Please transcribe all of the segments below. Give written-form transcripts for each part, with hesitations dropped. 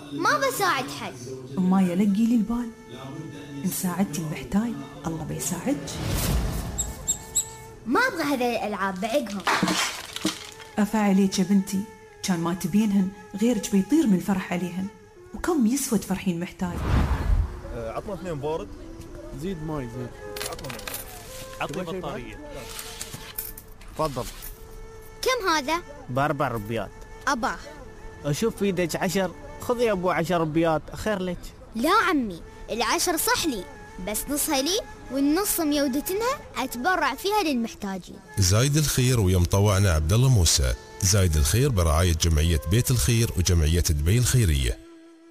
ما بساعد حد. ما يلقي لي البال، إن ساعدتي المحتاج الله بيساعدك. ما أبغى هذه الألعاب بعقهم. أفا عليك يا بنتي، كان ما تبينهن غيرك بيطير من الفرح عليهن. وكم يسوى تفرحين محتاج. عطنا 2 بارد. زيد ماي زيد. عطنا بطارية. تفضل. كم هذا؟ ب4 ربيات. أباه. أشوف في يدك 10، خذي يا أبو 10 ربيات خير لك. لا عمي، 10 صح لي، بس نصها لي والنص ميودتنها أتبرع فيها للمحتاجين. زايد الخير ويا مطوعنا عبد الله موسى. زايد الخير برعاية جمعية بيت الخير وجمعية دبي الخيرية.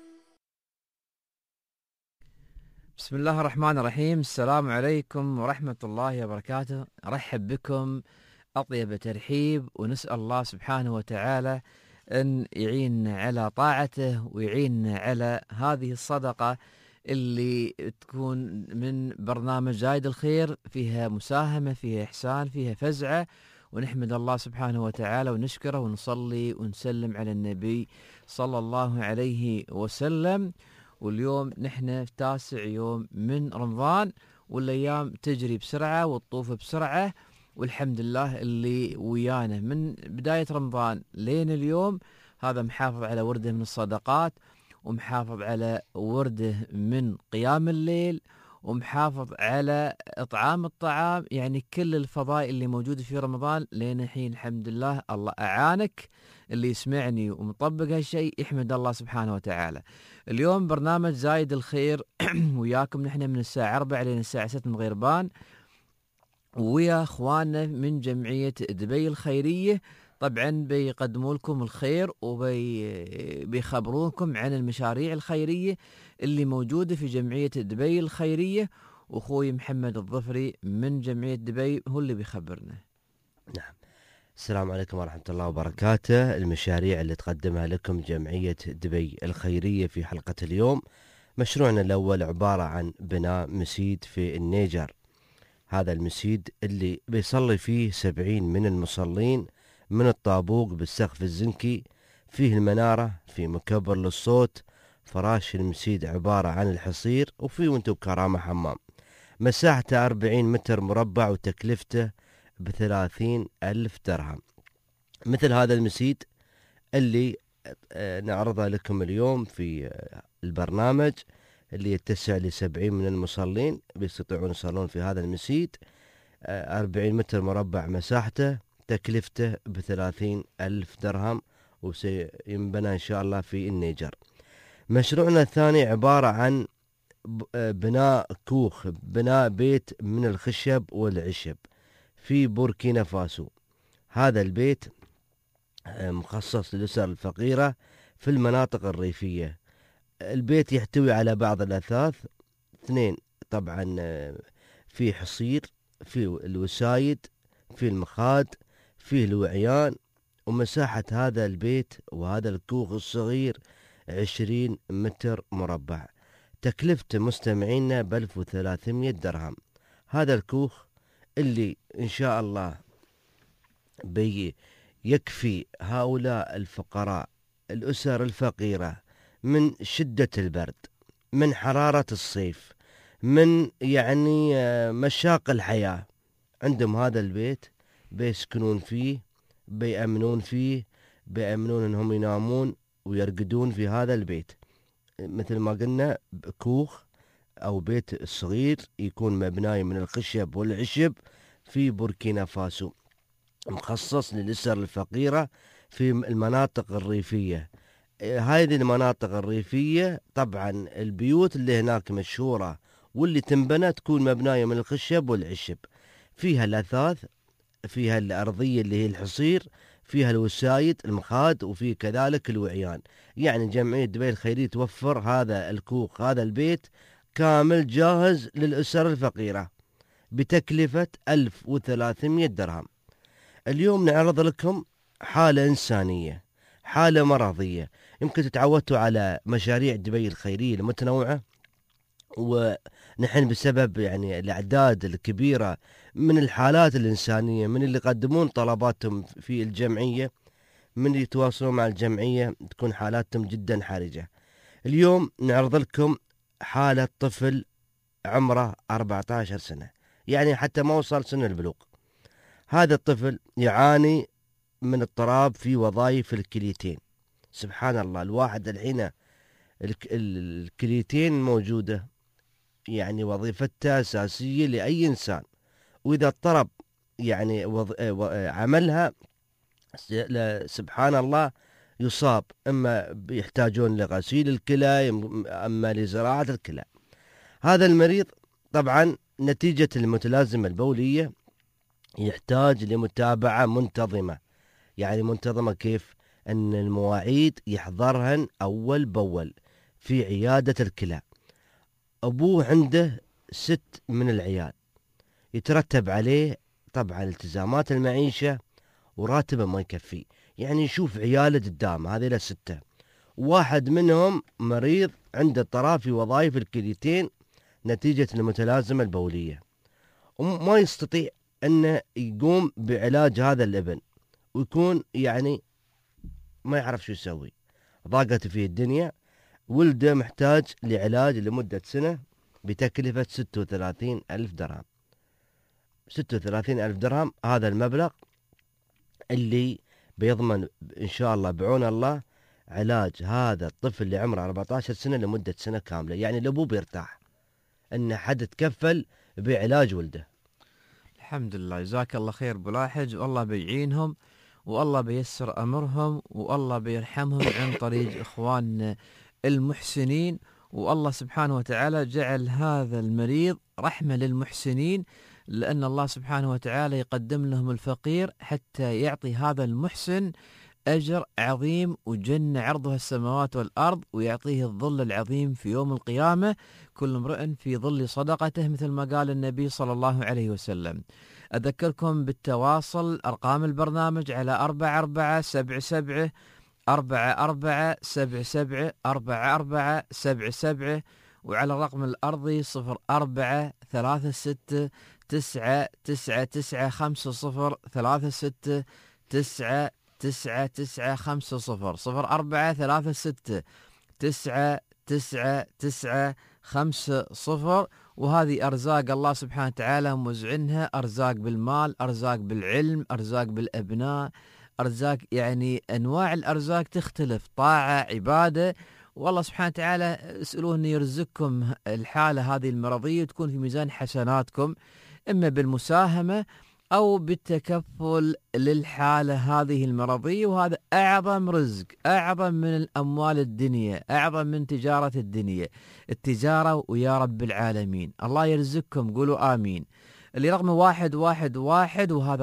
بسم الله الرحمن الرحيم. السلام عليكم ورحمة الله وبركاته. أرحب بكم أطيب ترحيب، ونسأل الله سبحانه وتعالى أن يعيننا على طاعته ويعيننا على هذه الصدقة اللي تكون من برنامج زايد الخير، فيها مساهمة، فيها إحسان، فيها فزعة، ونحمد الله سبحانه وتعالى ونشكره ونصلي ونسلم على النبي صلى الله عليه وسلم. واليوم نحن في 9 يوم من رمضان، والأيام تجري بسرعة وتطوف بسرعة، والحمد لله اللي ويانا من بداية رمضان لين اليوم هذا محافظ على ورده من الصدقات، ومحافظ على ورده من قيام الليل، ومحافظ على إطعام الطعام، يعني كل الفضائل اللي موجودة في رمضان لين الحين الحمد لله. الله أعانك، اللي يسمعني ومطبق هالشيء يحمد الله سبحانه وتعالى. اليوم برنامج زايد الخير وياكم نحن من الساعة 4 لين الساعة 6 من غيربان، ويا اخواننا من جمعية دبي الخيرية. طبعا بيقدموا لكم الخير وبيخبرونكم عن المشاريع الخيرية اللي موجودة في جمعية دبي الخيرية، واخوي محمد الظفري من جمعية دبي هو اللي بيخبرنا. نعم، السلام عليكم ورحمة الله وبركاته. المشاريع اللي تقدمها لكم جمعية دبي الخيرية في حلقة اليوم، مشروعنا الأول عبارة عن بناء مسجد في النيجر. هذا المسجد اللي بيصلي فيه 70 من المصلين، من الطابوق بالسقف الزنكي، فيه المنارة، في مكبر للصوت، فراش المسجد عبارة عن الحصير، وفيه وانتو بكرامة حمام. مساحته 40 متر مربع، وتكلفته ب30,000 درهم. مثل هذا المسجد اللي نعرضه لكم اليوم في البرنامج، اللي يتسع ل70 من المصلين بيستطيعون يصلون في هذا المسجد. 40 متر مربع مساحته، تكلفته ب30,000 درهم، وسينبنى إن شاء الله في النيجر. مشروعنا الثاني عبارة عن بناء كوخ، بناء بيت من الخشب والعشب في بوركينا فاسو. هذا البيت مخصص للأسر الفقيرة في المناطق الريفية. البيت يحتوي على بعض الأثاث 2، طبعا فيه حصير، فيه الوسايد، فيه المخاد، فيه الوعيان. ومساحة هذا البيت وهذا الكوخ الصغير 20 متر مربع. تكلفته مستمعينا ب1300 درهم. هذا الكوخ اللي إن شاء الله يكفي هؤلاء الفقراء، الأسر الفقيرة، من شدة البرد، من حرارة الصيف، من يعني مشاق الحياة. عندهم هذا البيت بيسكنون فيه، بيأمنون فيه، بيأمنون انهم ينامون ويرقدون في هذا البيت. مثل ما قلنا كوخ او بيت صغير يكون مبناي من الخشب والعشب في بوركينا فاسو، مخصص للأسر الفقيرة في المناطق الريفية. هذه المناطق الريفية طبعا البيوت اللي هناك مشهورة واللي تنبنى تكون مبناية من الخشب والعشب، فيها الأثاث، فيها الأرضية اللي هي الحصير، فيها الوسايد المخاد، وفيه كذلك الوعيان. يعني جمعية دبي الخيرية توفر هذا الكوخ، هذا البيت كامل جاهز للأسر الفقيرة بتكلفة 1300 درهم. اليوم نعرض لكم حالة إنسانية، حالة مرضية. يمكن تتعودوا على مشاريع دبي الخيرية المتنوعة، ونحن بسبب يعني الأعداد الكبيرة من الحالات الإنسانية، من اللي يقدمون طلباتهم في الجمعية، من اللي يتواصلون مع الجمعية، تكون حالاتهم جدا حرجة. اليوم نعرض لكم حالة طفل عمره 14 سنة، يعني حتى ما وصل سن البلوغ. هذا الطفل يعاني من اضطراب في وظائف الكليتين. سبحان الله، الواحد الحين الكليتين موجودة، يعني وظيفتها أساسية لأي إنسان، وإذا اضطرب يعني عملها سبحان الله يصاب، إما يحتاجون لغسيل الكلى، أما لزراعة الكلى. هذا المريض طبعا نتيجة المتلازمة البولية يحتاج لمتابعة منتظمة. يعني منتظمة كيف؟ أن المواعيد يحضرهن أول بأول في عيادة الكلى. أبوه عنده 6 من العيال، يترتب عليه طبعا التزامات المعيشة وراتبه ما يكفي، يعني يشوف عياله قدامه هذه 6، واحد منهم مريض عنده اضطراب في وظائف الكليتين نتيجة المتلازمة البولية، وما يستطيع أنه يقوم بعلاج هذا الابن، ويكون يعني ما يعرف شو يسوي، ضاقت فيه الدنيا. ولده محتاج لعلاج لمدة سنة بتكلفة 36,000 درهم. 36,000 درهم هذا المبلغ اللي بيضمن إن شاء الله بعون الله علاج هذا الطفل اللي عمره 14 سنة لمدة سنة كاملة. يعني الأبو بيرتاح أن حد تكفل بعلاج ولده. الحمد لله، جزاك الله خير أبو لاحج، والله بيعينهم والله بيسر أمرهم والله بيرحمهم عن طريق إخواننا المحسنين. والله سبحانه وتعالى جعل هذا المريض رحمة للمحسنين، لأن الله سبحانه وتعالى يقدم لهم الفقير حتى يعطي هذا المحسن أجر عظيم وجنة عرضها السماوات والأرض، ويعطيه الظل العظيم في يوم القيامة، كل امرئ في ظل صدقته، مثل ما قال النبي صلى الله عليه وسلم. أذكركم بالتواصل، أرقام البرنامج على 4477 4477 4477، وعلى الرقم الأرضي 0436 99950 36 99950 0436 99950. وهذه أرزاق الله سبحانه وتعالى موزعنها، أرزاق بالمال، أرزاق بالعلم، أرزاق بالأبناء، أرزاق يعني أنواع الأرزاق تختلف، طاعة، عبادة. والله سبحانه وتعالى اسألوه أن يرزقكم الحالة هذه المرضية تكون في ميزان حسناتكم، إما بالمساهمة أو بالتكفل للحالة هذه المرضية. وهذا أعظم رزق، أعظم من الأموال الدنيا، أعظم من تجارة الدنيا، التجارة. ويا رب العالمين الله يرزقكم، قولوا آمين. اللي رقمه 111، وهذا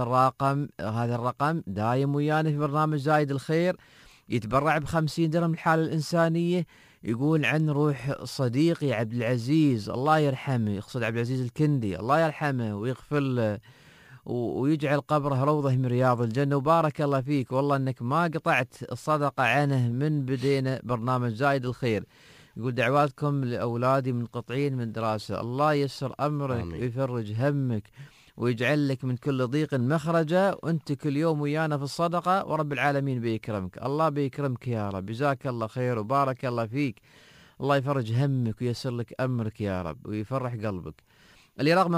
الرقم دايم ويانا في برنامج زايد الخير، يتبرع ب50 درهم الحالة الإنسانية. يقول عن روح صديقي عبد العزيز الله يرحمه، يقصد عبد العزيز الكندي، الله يرحمه ويغفر له ويجعل قبره روضة من رياض الجنة. وبارك الله فيك، والله أنك ما قطعت الصدقة عنه من بدينا برنامج زايد الخير. يقول دعواتكم لأولادي منقطعين من دراسة، الله يسر أمرك ويفرج همك ويجعل لك من كل ضيق مخرجا، وانت كل يوم ويانا في الصدقة، ورب العالمين بيكرمك، الله بيكرمك يا رب. جزاك الله خير وبارك الله فيك، الله يفرج همك ويسر لك أمرك يا رب ويفرح قلبك. اللي رقم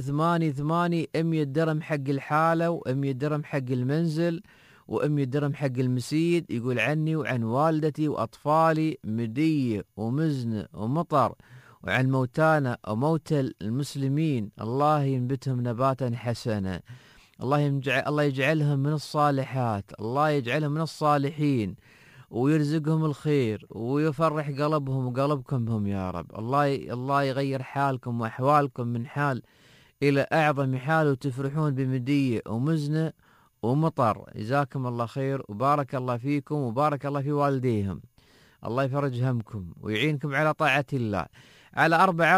588 100 درهم حق الحالة، و100 درهم حق المنزل، و100 درهم حق المسيد. يقول عني وعن والدتي وأطفالي مدية ومزنة ومطر، وعن موتانا وموتى المسلمين، الله ينبتهم نباتا حسنا، الله يجعلهم من الصالحات، الله يجعلهم من الصالحين، ويرزقهم الخير ويفرح قلبهم وقلبكم بهم يا رب. الله يغير حالكم وأحوالكم من حال إلى أعظم حال، وتفرحون بمدية ومزنة ومطر. جزاكم الله خير وبارك الله فيكم وبارك الله في والديهم، الله يفرج همكم ويعينكم على طاعة الله. على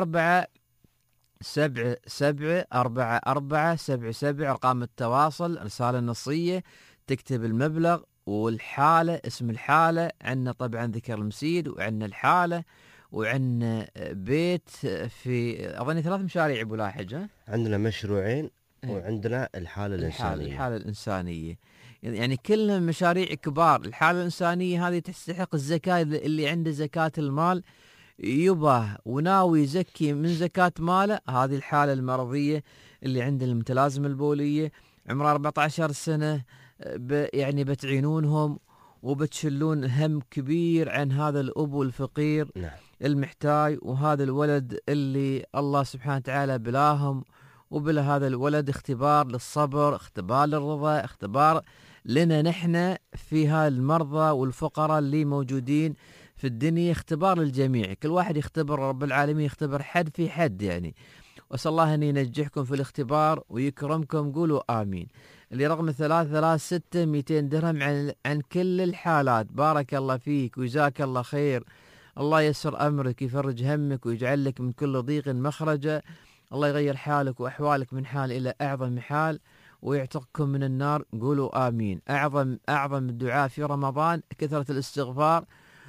4477 4477 أرقام التواصل، رسالة نصية، تكتب المبلغ والحالة، اسم الحالة، عندنا طبعا ذكر المسيد، وعندنا الحالة، وعندنا بيت في أظن 3 مشاريع أبو لاحج. عندنا مشروعين وعندنا الحالة الإنسانية. الحالة الإنسانية يعني كلهم مشاريع كبار. الحالة الإنسانية هذه تستحق الزكاة. اللي عنده زكاة المال يباه وناوي يزكي من زكاة ماله. هذه الحالة المرضية اللي عنده المتلازمة البولية عمره 14 سنة، يعني بتعينونهم وبتشلون هم كبير عن هذا الأب الفقير نعم. المحتاج، وهذا الولد اللي الله سبحانه وتعالى بلاهم، وبلا هذا الولد اختبار للصبر، اختبار للرضا، اختبار لنا نحن في هاي المرضى والفقراء اللي موجودين في الدنيا، اختبار للجميع. كل واحد يختبر رب العالمين، يختبر حد في حد يعني. وأسأل الله أن ينجحكم في الاختبار ويكرمكم. قولوا آمين. اللي رقم 336 200 درهم عن كل الحالات. بارك الله فيك وجزاك الله خير. الله يسر أمرك، يفرج همك ويجعل لك من كل ضيق مخرجا. الله يغير حالك وأحوالك من حال إلى أعظم حال ويعتقكم من النار. قولوا آمين. أعظم الدعاء في رمضان كثرة الاستغفار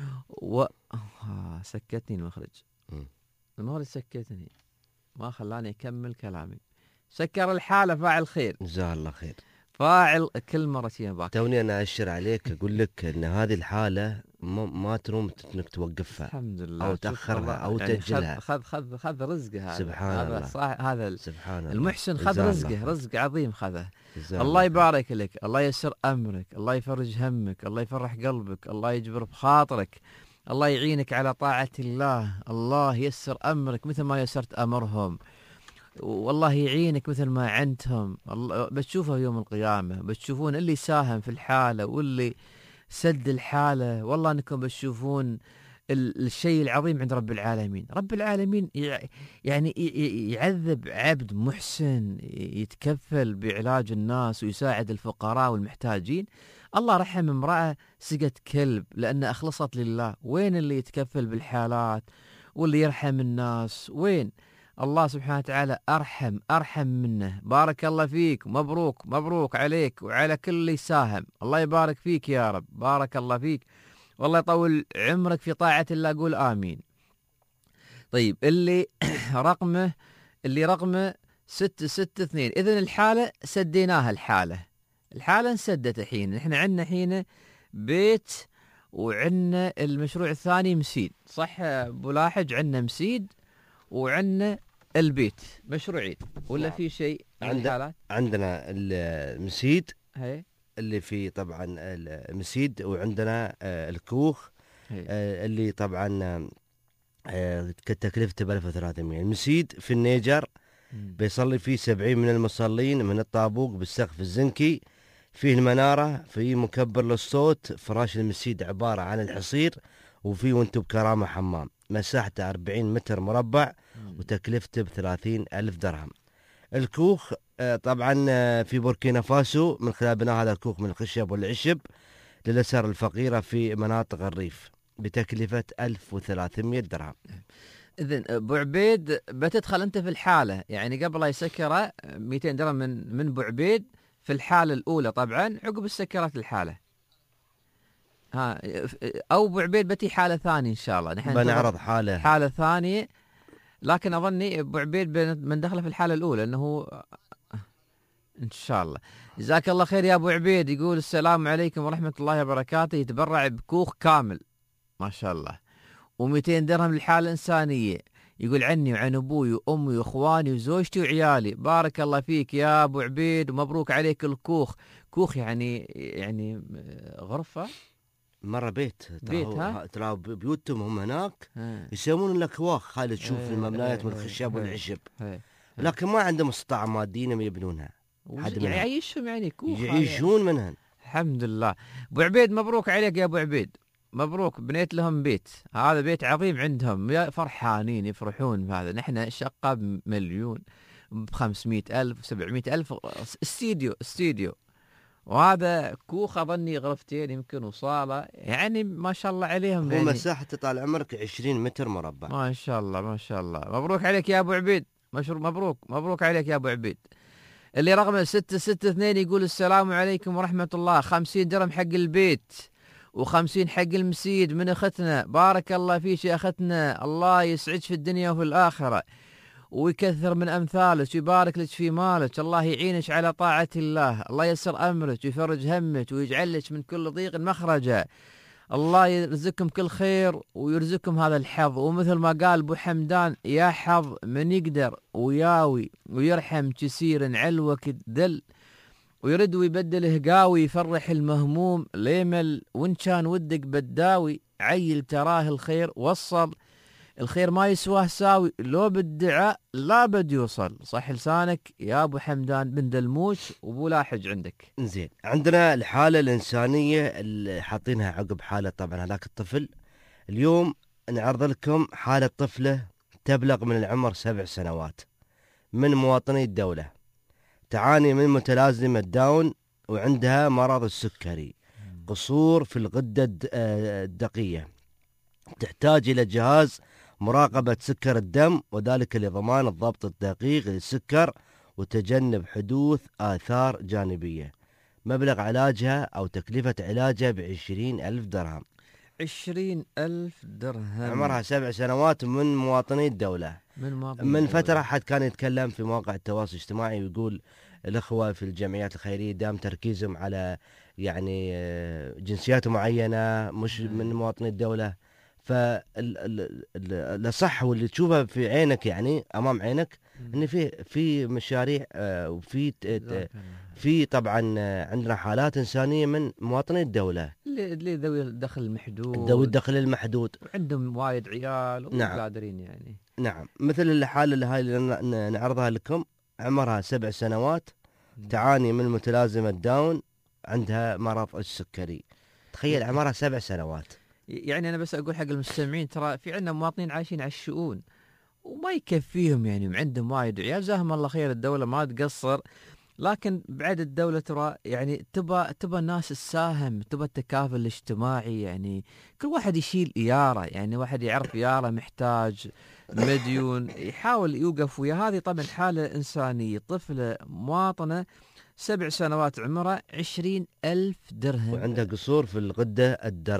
سكتني المخرج سكتني، ما خلاني أكمل كلامي. سكر الحالة فاعل خير. جزاه الله خير. فاعل كل مرة باك. توني أنا أشر عليك أقول لك أن هذه الحالة ما تروم إنك توقفها الحمد لله، أو تأخرها أو يعني تأجلها. خذ رزقه. سبحان الله. هذا سبحان الله. المحسن خذ رزقه، رزق عظيم خذه. الله يبارك لك، الله يسر أمرك، الله يفرج همك، الله يفرح قلبك، الله يجبر بخاطرك، الله يعينك على طاعة الله، الله يسر أمرك مثل ما يسرت أمرهم، والله يعينك مثل ما عنتهم. بتشوفه يوم القيامة، بتشوفون اللي ساهم في الحالة واللي سد الحالة. والله أنكم بتشوفون الشيء العظيم عند رب العالمين. رب العالمين يعني يعذب عبد محسن يتكفل بعلاج الناس ويساعد الفقراء والمحتاجين. الله رحم امرأة سقت كلب لأن أخلصت لله. وين اللي يتكفل بالحالات واللي يرحم الناس؟ وين؟ الله سبحانه وتعالى أرحم منه. بارك الله فيك، مبروك عليك وعلى كل اللي ساهم. الله يبارك فيك يا رب، بارك الله فيك، والله يطول عمرك في طاعة الله. قول آمين. طيب اللي رقمه 662. إذن الحالة سديناها. الحالة انسدت الحين. نحن عندنا حين بيت وعندنا المشروع الثاني مسيد. صح أبو لاحج؟ عندنا مسيد وعندنا البيت، مشروعين ولا في شيء عن الحالات؟ عندنا المسيد هي اللي في طبعا المسيد، وعندنا الكوخ اللي طبعا تكلفته ب 1300. المسيد في النيجر بيصلي فيه 70 من المصلين من الطابوق بالسقف الزنكي، فيه المنارة، فيه مكبر للصوت. فراش المسيد عبارة عن الحصير، وفيه وانتم بكرامة حمام. مساحته 40 متر مربع وتكلفته ب30,000 درهم. الكوخ طبعا في بوركينا فاسو، من خلال بناء هذا الكوخ من الخشب والعشب للأسر الفقيرة في مناطق الريف بتكلفة 1300 درهم. إذن أبو عبيد بتدخل أنت في الحالة، يعني قبل يسكره 200 درهم من أبو عبيد في الحالة الأولى، طبعا عقب السكرات الحالة. أو أبو عبيد بتي حالة ثانية إن شاء الله. نحن بنعرض حالة ثانية، لكن أظني أبو عبيد بندخله في الحالة الأولى أنه إن شاء الله. جزاك الله خير يا أبو عبيد. يقول السلام عليكم ورحمة الله وبركاته. يتبرع بكوخ كامل ما شاء الله، و200 درهم للحالة الإنسانية. يقول عني وعن أبوي وأمي وإخواني وزوجتي وعيالي. بارك الله فيك يا أبو عبيد ومبروك عليك الكوخ. كوخ يعني غرفة، مرة بيت ترى بيوتهم هم هناك يسوون الأكواخ. خالد تشوف المبنيات من الخشب والعشب، لكن ما عندهم استطاعة مادية يبنونها. يعيشهم يعني كوخ يعيشون منها. الحمد لله. أبو عبيد مبروك عليك يا أبو عبيد، مبروك. بنيت لهم بيت، هذا بيت عظيم عندهم، فرحانين يفرحون بهذا. نحن شقة ب1,000,000 ب500,000 و700,000 استديو، وهذا كوخ أظني غرفتين يمكن وصالة، يعني ما شاء الله عليهم. يعني مساحته طال عمرك 20 متر مربع. ما شاء الله ما شاء الله. مبروك عليك يا أبو عبيد، مبروك عليك يا أبو عبيد. اللي رقمه 662 يقول السلام عليكم ورحمة الله. 50 درهم حق البيت و50 حق المسيد من أختنا. بارك الله فيك يا أختنا، الله يسعدك في الدنيا وفي الآخرة، ويكثر من أمثالك ويبارك لك في مالك. الله يعينك على طاعة الله، الله يسر أمرك ويفرج همك ويجعل لك من كل ضيق مخرجا. الله يرزقكم كل خير ويرزقكم هذا الحظ. ومثل ما قال أبو حمدان: يا حظ من يقدر وياوي ويرحم كسير علوك الذل، ويرد ويبدله قاوي يفرح المهموم ليمل، وإن كان ودك بداوي عيل تراه الخير وصل. الخير ما يسواه ساوي، لو بالدعاء لا بد يوصل. صح لسانك يا أبو حمدان بن دلموش وأبو لاحج عندك. زين، عندنا الحالة الإنسانية اللي حاطينها عقب حالة طبعا هذاك الطفل. اليوم نعرض لكم حالة طفلة تبلغ من العمر 7 سنوات من مواطني الدولة، تعاني من متلازمة داون وعندها مرض السكري، قصور في الغدة الدقية، تحتاج إلى جهاز مراقبة سكر الدم، وذلك لضمان الضبط الدقيق للسكر وتجنب حدوث آثار جانبية. مبلغ علاجها أو تكلفة علاجها ب20,000 درهم. 20,000 درهم. عمرها 7 سنوات من مواطني الدولة. من فترة حد كان يتكلم في مواقع التواصل الاجتماعي ويقول الأخوة في الجمعيات الخيرية دام تركيزهم على يعني جنسيات معينة مش من مواطني الدولة. فالصح واللي تشوفه في عينك يعني أمام عينك إن في مشاريع في طبعا عندنا حالات إنسانية من مواطني الدولة اللي ذوي الدخل المحدود، ذوي الدخل المحدود وعندهم وايد عيال ومو قادرين يعني. نعم، مثل الحالة اللي هاي اللي نعرضها لكم، عمرها 7 سنوات، تعاني من متلازمة داون، عندها مرض السكري. تخيل عمرها 7 سنوات. يعني أنا بس أقول حق المستمعين ترى في عندنا مواطنين عايشين على الشؤون وما يكفيهم يعني، عندهم وايد عيال. جزاهم الله خير، الدولة ما تقصر، لكن بعد الدولة ترى يعني تبى الناس تساهم، تبى التكافل الاجتماعي، يعني كل واحد يشيل إياره، يعني واحد يعرف إياره محتاج مديون يحاول يوقف ويا. هذه طبعا حالة إنسانية، طفلة مواطنة 7 سنوات عمرها 20,000 درهم، وعندها قصور في الغدة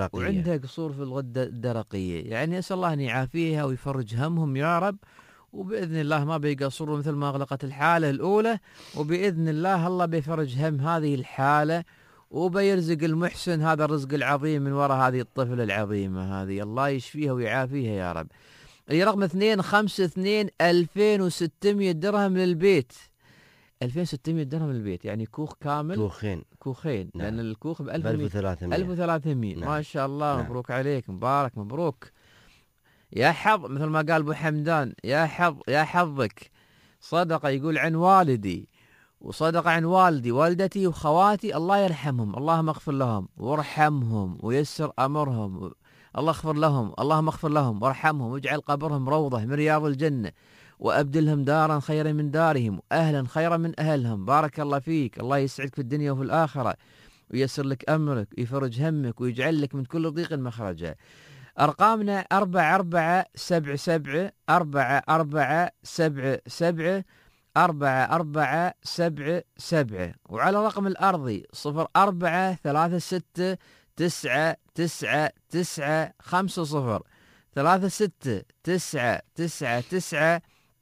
الدرقية. يعني أسأل الله أن يعافيها ويفرج همهم يا رب، وبإذن الله ما بيقصروا مثل ما أغلقت الحالة الأولى، وبإذن الله بيفرج هم هذه الحالة وبيرزق المحسن هذا الرزق العظيم من وراء هذه الطفلة العظيمة هذه. الله يشفيها ويعافيها يا رب. رقم 252 2600 درهم للبيت. 2600 درهم للبيت يعني كوخ كامل، كوخين نعم. لأن الكوخ ب 1300. نعم. ما شاء الله. نعم. مبروك عليك، مبارك مبروك. يا حظ مثل ما قال أبو حمدان، يا حظك صدقة يقول عن والدي، وصدقة عن والدي والدتي وخواتي، الله يرحمهم، اللهم اغفر لهم وارحمهم ويسر أمرهم، الله اغفر لهم، اللهم اغفر لهم وارحمهم واجعل قبرهم روضة من رياض الجنة، وأبدلهم دارا خيرا من دارهم وأهلا خيرا من أهلهم. بارك الله فيك، الله يسعدك في الدنيا وفي الآخرة ويسر لك أمرك ويفرج همك ويجعل لك من كل ضيق مخرجا. أرقامنا 4477 4477 4477، وعلى رقم الأرضي 0436 999 50 36 999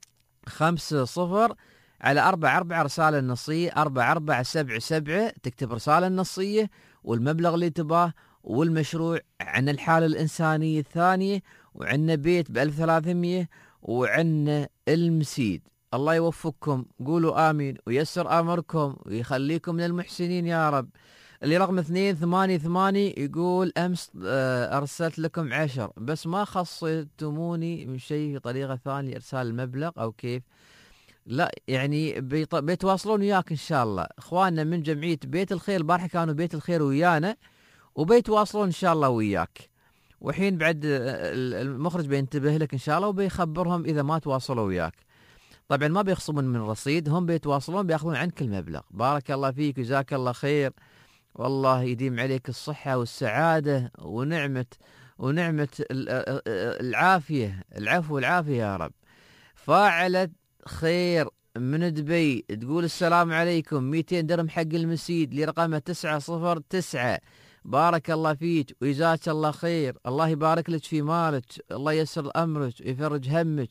50 على 44 رسالة النصية 4477. تكتب رسالة النصية والمبلغ اللي تباه والمشروع عن الحالة الإنسانية الثانية، وعنا بيت ب1300، وعنا المسيد. الله يوفقكم، قولوا آمين ويسر أمركم ويخليكم من المحسنين يا رب. اللي رقم 288 يقول أمس أرسلت لكم 10 بس ما خصتموني من شيء بطريقة ثانية إرسال المبلغ أو كيف. لا يعني بيتواصلون وياك إن شاء الله. إخواننا من جمعية بيت الخير البارحة كانوا بيت الخير ويانا وبيتواصلون إن شاء الله وياك، وحين بعد المخرج بينتبه لك إن شاء الله وبيخبرهم إذا ما تواصلوا وياك. طبعا ما بيخصمون من رصيد، هم بيتواصلون بيأخذون عنك المبلغ. بارك الله فيك وجزاك الله خير، والله يديم عليك الصحة والسعادة ونعمة العافية، العفو والعافية يا رب. فاعلة خير من دبي تقول السلام عليكم، 200 درهم حق المسيد لرقمه 909. بارك الله فيك وجزاك الله خير، الله يبارك لك في مالك، الله ييسر أمرك ويفرج همك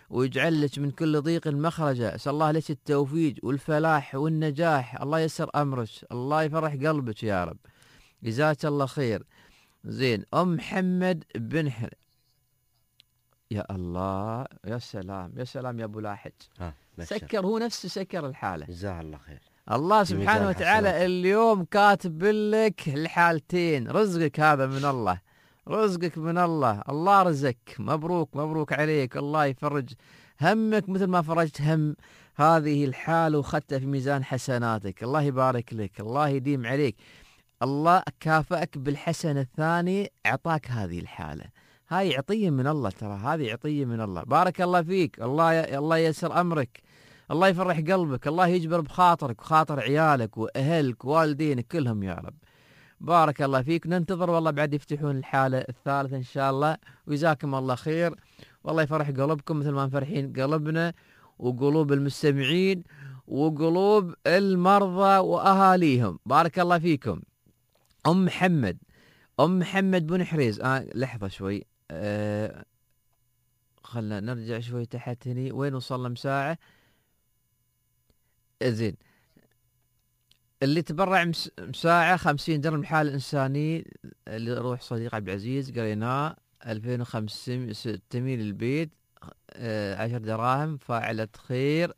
ويجعل لك من كل ضيق مخرجا. أسأل الله لك التوفيق والفلاح والنجاح. الله يسر أمرك، الله يفرح قلبك يا رب، جزاك الله خير. زين، أم محمد بن يا الله، يا سلام يا سلام يا أبو لاحج، سكر هو نفسه سكر الحالة، جزاه الله خير. الله سبحانه وتعالى اليوم كاتب لك الحالتين. رزقك هذا من الله، رزقك من الله، الله رزقك. مبروك مبروك عليك، الله يفرج همك مثل ما فرجت هم هذه الحالة وخدتها في ميزان حسناتك. الله يبارك لك، الله يديم عليك، الله كافأك بالحسنة الثانية، أعطاك هذه الحالة. هاي عطية من الله، ترى هذه عطية من الله. بارك الله فيك، الله ييسر أمرك، الله يفرح قلبك، الله يجبر بخاطرك وخاطر عيالك وأهلك ووالدينك كلهم يا رب. بارك الله فيك. ننتظر والله بعد يفتحون الحالة الثالثة إن شاء الله، وجزاكم الله خير، والله يفرح قلبكم مثل ما مفرحين قلبنا وقلوب المستمعين وقلوب المرضى وأهاليهم. بارك الله فيكم. أم محمد بن حريز. لحظة شوي، خلنا نرجع شوي تحت هني، وين وصلنا مساعة؟ زين، اللي تبرع مساعة 50 درهم حالة إنسانية لروح صديق عبد العزيز، قريناه 2500 للبيت، 10 دراهم، فاعلة خير.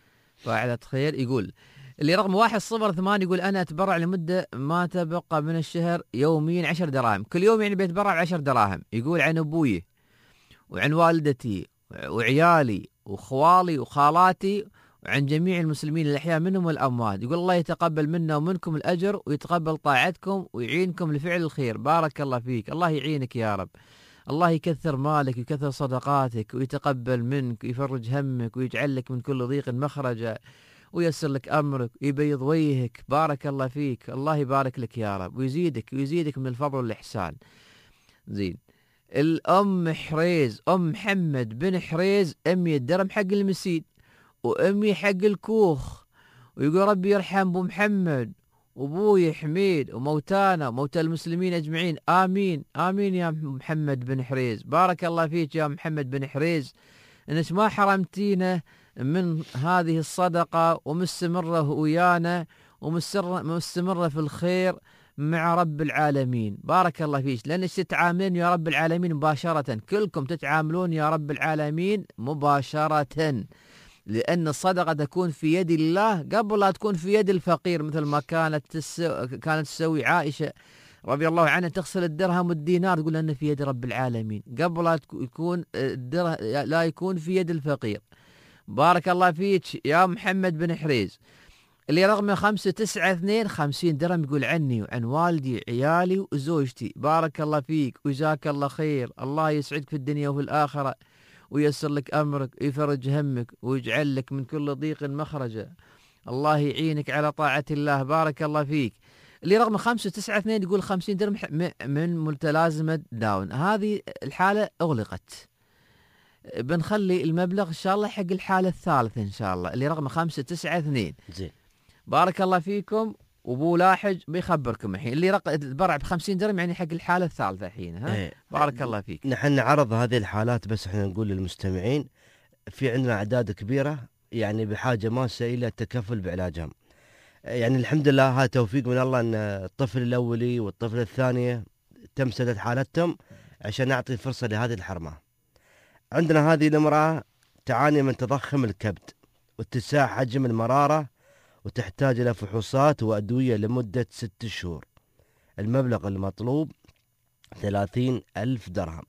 يقول اللي رقم 108 يقول أنا أتبرع لمدة ما تبقى من الشهر يوميا 10 دراهم كل يوم، يعني بيتبرع ب10 دراهم. يقول عن أبوي وعن والدتي وعيالي وخوالي وخالاتي وعن جميع المسلمين الأحياء منهم والأموات. يقول الله يتقبل منا ومنكم الأجر ويتقبل طاعتكم ويعينكم لفعل الخير. بارك الله فيك، الله يعينك يا رب، الله يكثر مالك ويكثر صدقاتك ويتقبل منك ويفرج همك ويجعل لك من كل ضيق مخرجا ويسر لك أمرك ويبيض وجهك. بارك الله فيك، الله يبارك لك يا رب ويزيدك من الفضل والإحسان. زين، الأم حريز، أم محمد بن حريز، 100 درهم حق المسيد و100 حق الكوخ. ويقول ربي يرحم أبو محمد وأبوي حميد وموتانا وموتى المسلمين أجمعين، آمين آمين يا محمد بن حريز. بارك الله فيك يا محمد بن حريز، إنك ما حرمتينا من هذه الصدقة ومستمرة ويانا ومستمرة في الخير مع رب العالمين. بارك الله فيك، لأنك تتعاملون يا رب العالمين مباشرة، كلكم تتعاملون يا رب العالمين مباشرة، لأن الصدقة تكون في يد الله قبل لا تكون في يد الفقير، مثل ما كانت تسوي عائشة رضي الله عنها، تغسل الدرهم والدينار تقول أنه في يد رب العالمين قبل لا يكون لا يكون في يد الفقير. بارك الله فيك يا محمد بن حريز. اللي رقمه 592 50 درهم يقول عني وعن والدي عيالي وزوجتي. بارك الله فيك وجزاك الله خير، الله يسعدك في الدنيا وفي الآخرة ويسر لك أمرك ويفرج همك ويجعل لك من كل ضيق مخرجا، الله يعينك على طاعة الله. بارك الله فيك. اللي رقم 592 يقول 50 درهم من متلازمة داون. هذه الحالة أغلقت، بنخلي المبلغ إن شاء الله حق الحالة الثالثة إن شاء الله، اللي رقم 592. زين، بارك الله فيكم. وابو لاحج بيخبركم الحين اللي تبرع ب50 درهم يعني حق الحالة الثالثة الحين. ها بارك الله فيك. نحن نعرض هذه الحالات، بس احنا نقول للمستمعين في عندنا أعداد كبيرة يعني بحاجة ماسة إلى التكفل بعلاجهم. يعني الحمد لله هذا توفيق من الله أن الطفل الأولي والطفل الثانية تم سداد حالتهم عشان نعطي فرصة لهذه الحرمة. عندنا هذه الامرأة تعاني من تضخم الكبد واتساع حجم المرارة وتحتاج إلى فحوصات وأدوية لمدة 6 شهور. المبلغ المطلوب 30,000 درهم.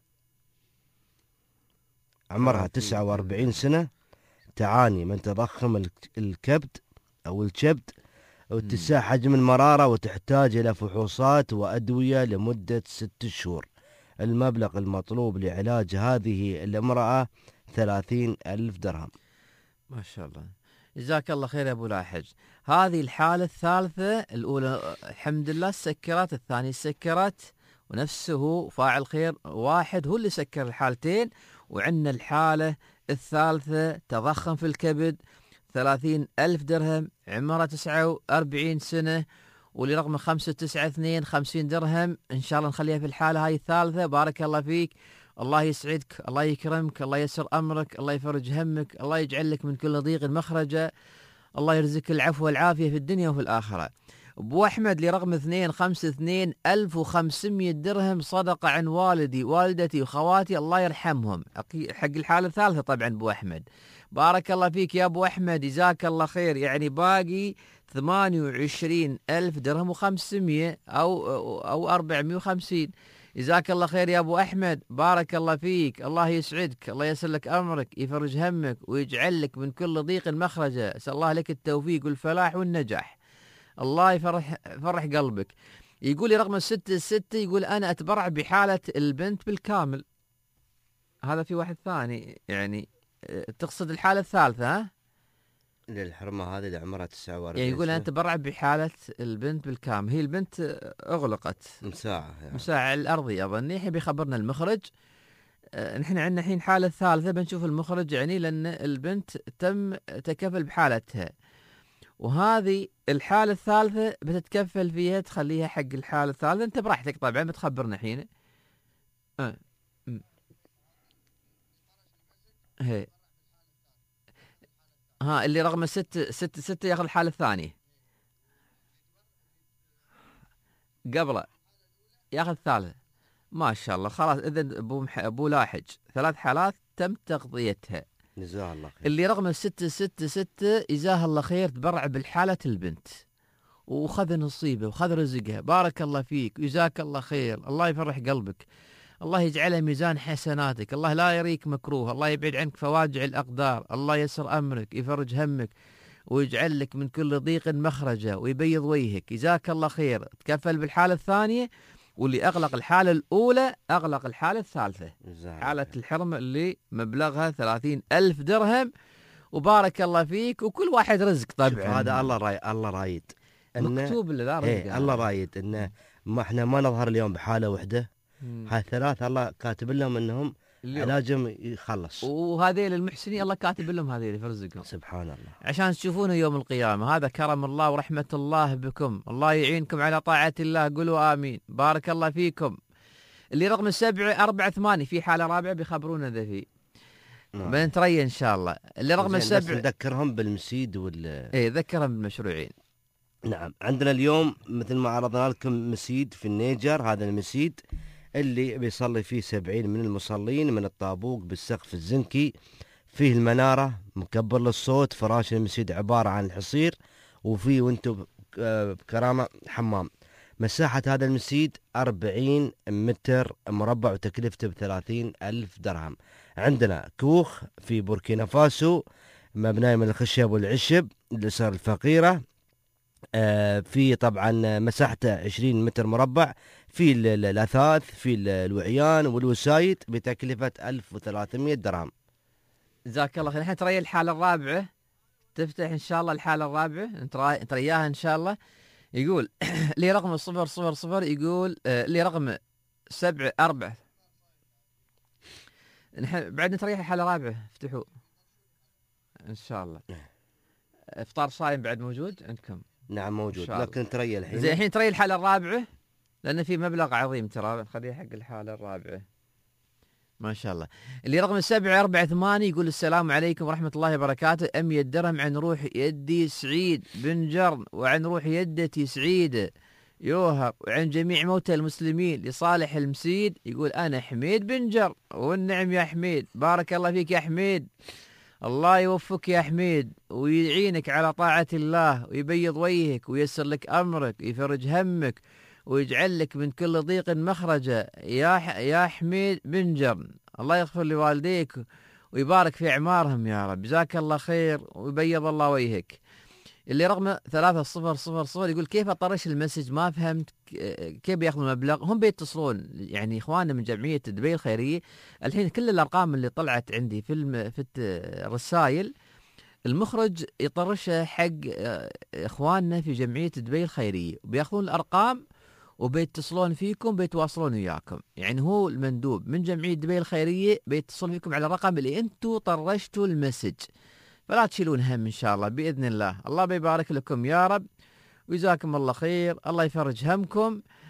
عمرها 49 سنة، تعاني من تضخم الكبد أو الكبد واتساع حجم المرارة وتحتاج إلى فحوصات وأدوية لمدة 6 شهور. المبلغ المطلوب لعلاج هذه الامرأة 30,000 درهم. ما شاء الله، جزاك الله خير يا أبو لاحج. هذه الحالة الثالثة، الأولى الحمد لله سكرت، الثانية سكرت، ونفسه فاعل خير واحد هو اللي سكر الحالتين. وعندنا الحالة الثالثة تضخم في الكبد 30,000 درهم، عمره 49 سنة، واللي رقمه 592 50 درهم. إن شاء الله نخليها في الحالة هاي الثالثة. بارك الله فيك. الله يسعدك، الله يكرمك، الله ييسر أمرك، الله يفرج همك، الله يجعل لك من كل ضيق مخرجا، الله يرزقك العفو والعافية في الدنيا وفي الآخرة. أبو أحمد لرقم 252 1500 درهم صدقة عن والدي والدتي وخواتي الله يرحمهم، حق الحالة الثالثة طبعا أبو أحمد. بارك الله فيك يا أبو أحمد، جزاك الله خير. يعني باقي 28,000 درهم و500 أو 450. جزاك الله خير يا أبو أحمد، بارك الله فيك، الله يسعدك، الله ييسر لك أمرك، يفرج همك ويجعل لك من كل ضيق مخرجا. أسأل الله لك التوفيق والفلاح والنجاح، الله يفرح قلبك. يقول لي رقم 66 يقول أنا أتبرع بحالة البنت بالكامل. هذا في واحد ثاني يعني تقصد الحالة الثالثة ها؟ للحرمة هذه اللي عمرها 49 يعني يقول سنة. أنت تبرع بحالة البنت بالكامل. هي البنت أغلقت مساعة يعني. مساعة الأرضي أظني. الحين بيخبرنا المخرج. نحن عندنا الحين حالة ثالثة بنشوف المخرج يعني، لأن البنت تم تكفل بحالتها، وهذه الحالة الثالثة بتتكفل فيها تخليها حق الحالة الثالثة. أنت براحتك طبعا بتخبرنا الحين. هي ها اللي رقم 666 ياخذ الحالة الثانية، قبله ياخذ الثالثة. ما شاء الله. خلاص إذن أبو لاحج 3 حالات تم تغطيتها. جزاه الله خير. اللي رقم 666 جزاه الله خير تبرع بالحالة البنت وخذ نصيبه وخذ رزقها. بارك الله فيك وجزاك الله خير، الله يفرح قلبك، الله يجعلها ميزان حسناتك، الله لا يريك مكروه، الله يبعد عنك فواجع الأقدار، الله يسر أمرك، يفرج همك ويجعل لك من كل ضيق مخرجا ويبيض وجهك. جزاك الله خير. تكفل بالحالة الثانية، واللي أغلق الحالة الأولى أغلق الحالة الثالثة، حالة الحرمة اللي مبلغها 30,000 درهم. وبارك الله فيك، وكل واحد رزق طبعا. هذا الله رايد مكتوب اللي ذا رزق. الله رايد إنه ما احنا ما نظهر اليوم بحالة واحدة. هاي 3 الله كاتب لهم انهم علاجهم يخلص، وهذيل المحسنين الله كاتب لهم هذيل في رزقهم. سبحان الله، عشان تشوفونه يوم القيامة. هذا كرم الله ورحمة الله بكم، الله يعينكم على طاعة الله، قولوا آمين. بارك الله فيكم. اللي رقم 748 في حالة رابعة بيخبرونا ذا فيه بنتري إن شاء الله. اللي رقم 7 نذكرهم بالمسيد إيه ذكرهم بالمشروعين. نعم، عندنا اليوم مثل ما عرضنا لكم مسيد في النيجر. هذا المسيد اللي بيصلي فيه 70 من المصلين من الطابوق بالسقف الزنكي، فيه المنارة مكبر للصوت، فراش المسيد عبارة عن الحصير، وفيه وانتم بكرامة حمام. مساحة هذا المسيد 40 متر مربع وتكلفته ب30,000 درهم. عندنا كوخ في بوركينا فاسو مبني من الخشب والعشب للأسر الفقيرة، في طبعا مساحته 20 متر مربع، في الأثاث، في الوعيان والوسايد بتكلفة 1300 درهم. جزاك الله خير. الحين ترى الحالة الرابعة تفتح إن شاء الله. الحالة الرابعة ترياها إن شاء الله. يقول لي رقم 000 يقول لي رقم 74. نحن بعد نتريح الحالة الرابعة افتحوا إن شاء الله. إفطار صايم بعد موجود عندكم؟ نعم موجود، لكن تري الحين. زين الحين تري الحالة الرابعة لأن في مبلغ عظيم ترى، خليه حق الحالة الرابعة. ما شاء الله. اللي رقم 748 يقول السلام عليكم ورحمة الله وبركاته. 100 درهم عن روح يدي سعيد بن جرن، وعن روح يدتي سعيدة يوهر، وعن جميع موتى المسلمين لصالح المسيد. يقول أنا حميد بن جرن. والنعم يا حميد، بارك الله فيك يا حميد، الله يوفقك يا حميد ويعينك على طاعة الله ويبيض وجهك وييسر لك أمرك ويفرج همك ويجعل لك من كل ضيق مخرجا يا حميد بن جرن. الله يغفر لوالديك ويبارك في أعمارهم يا رب. جزاك الله خير ويبيض الله وجهك. اللي رقم 3000 يقول كيف أطرش المسج؟ ما فهمت كيف بياخذوا المبلغ. هم بيتصلون يعني إخواننا من جمعية دبي الخيرية. الحين كل الأرقام اللي طلعت عندي في الرسائل المخرج يطرشها حق إخواننا في جمعية دبي الخيرية، وبياخذون الأرقام وبيتصلون فيكم بيتواصلون وياكم. يعني هو المندوب من جمعية دبي الخيرية بيتصل فيكم على الرقم اللي أنتوا طرشتوا المسج، فلا تشيلون هم إن شاء الله بإذن الله. الله بيبارك لكم يا رب ويجزاكم الله خير، الله يفرج همكم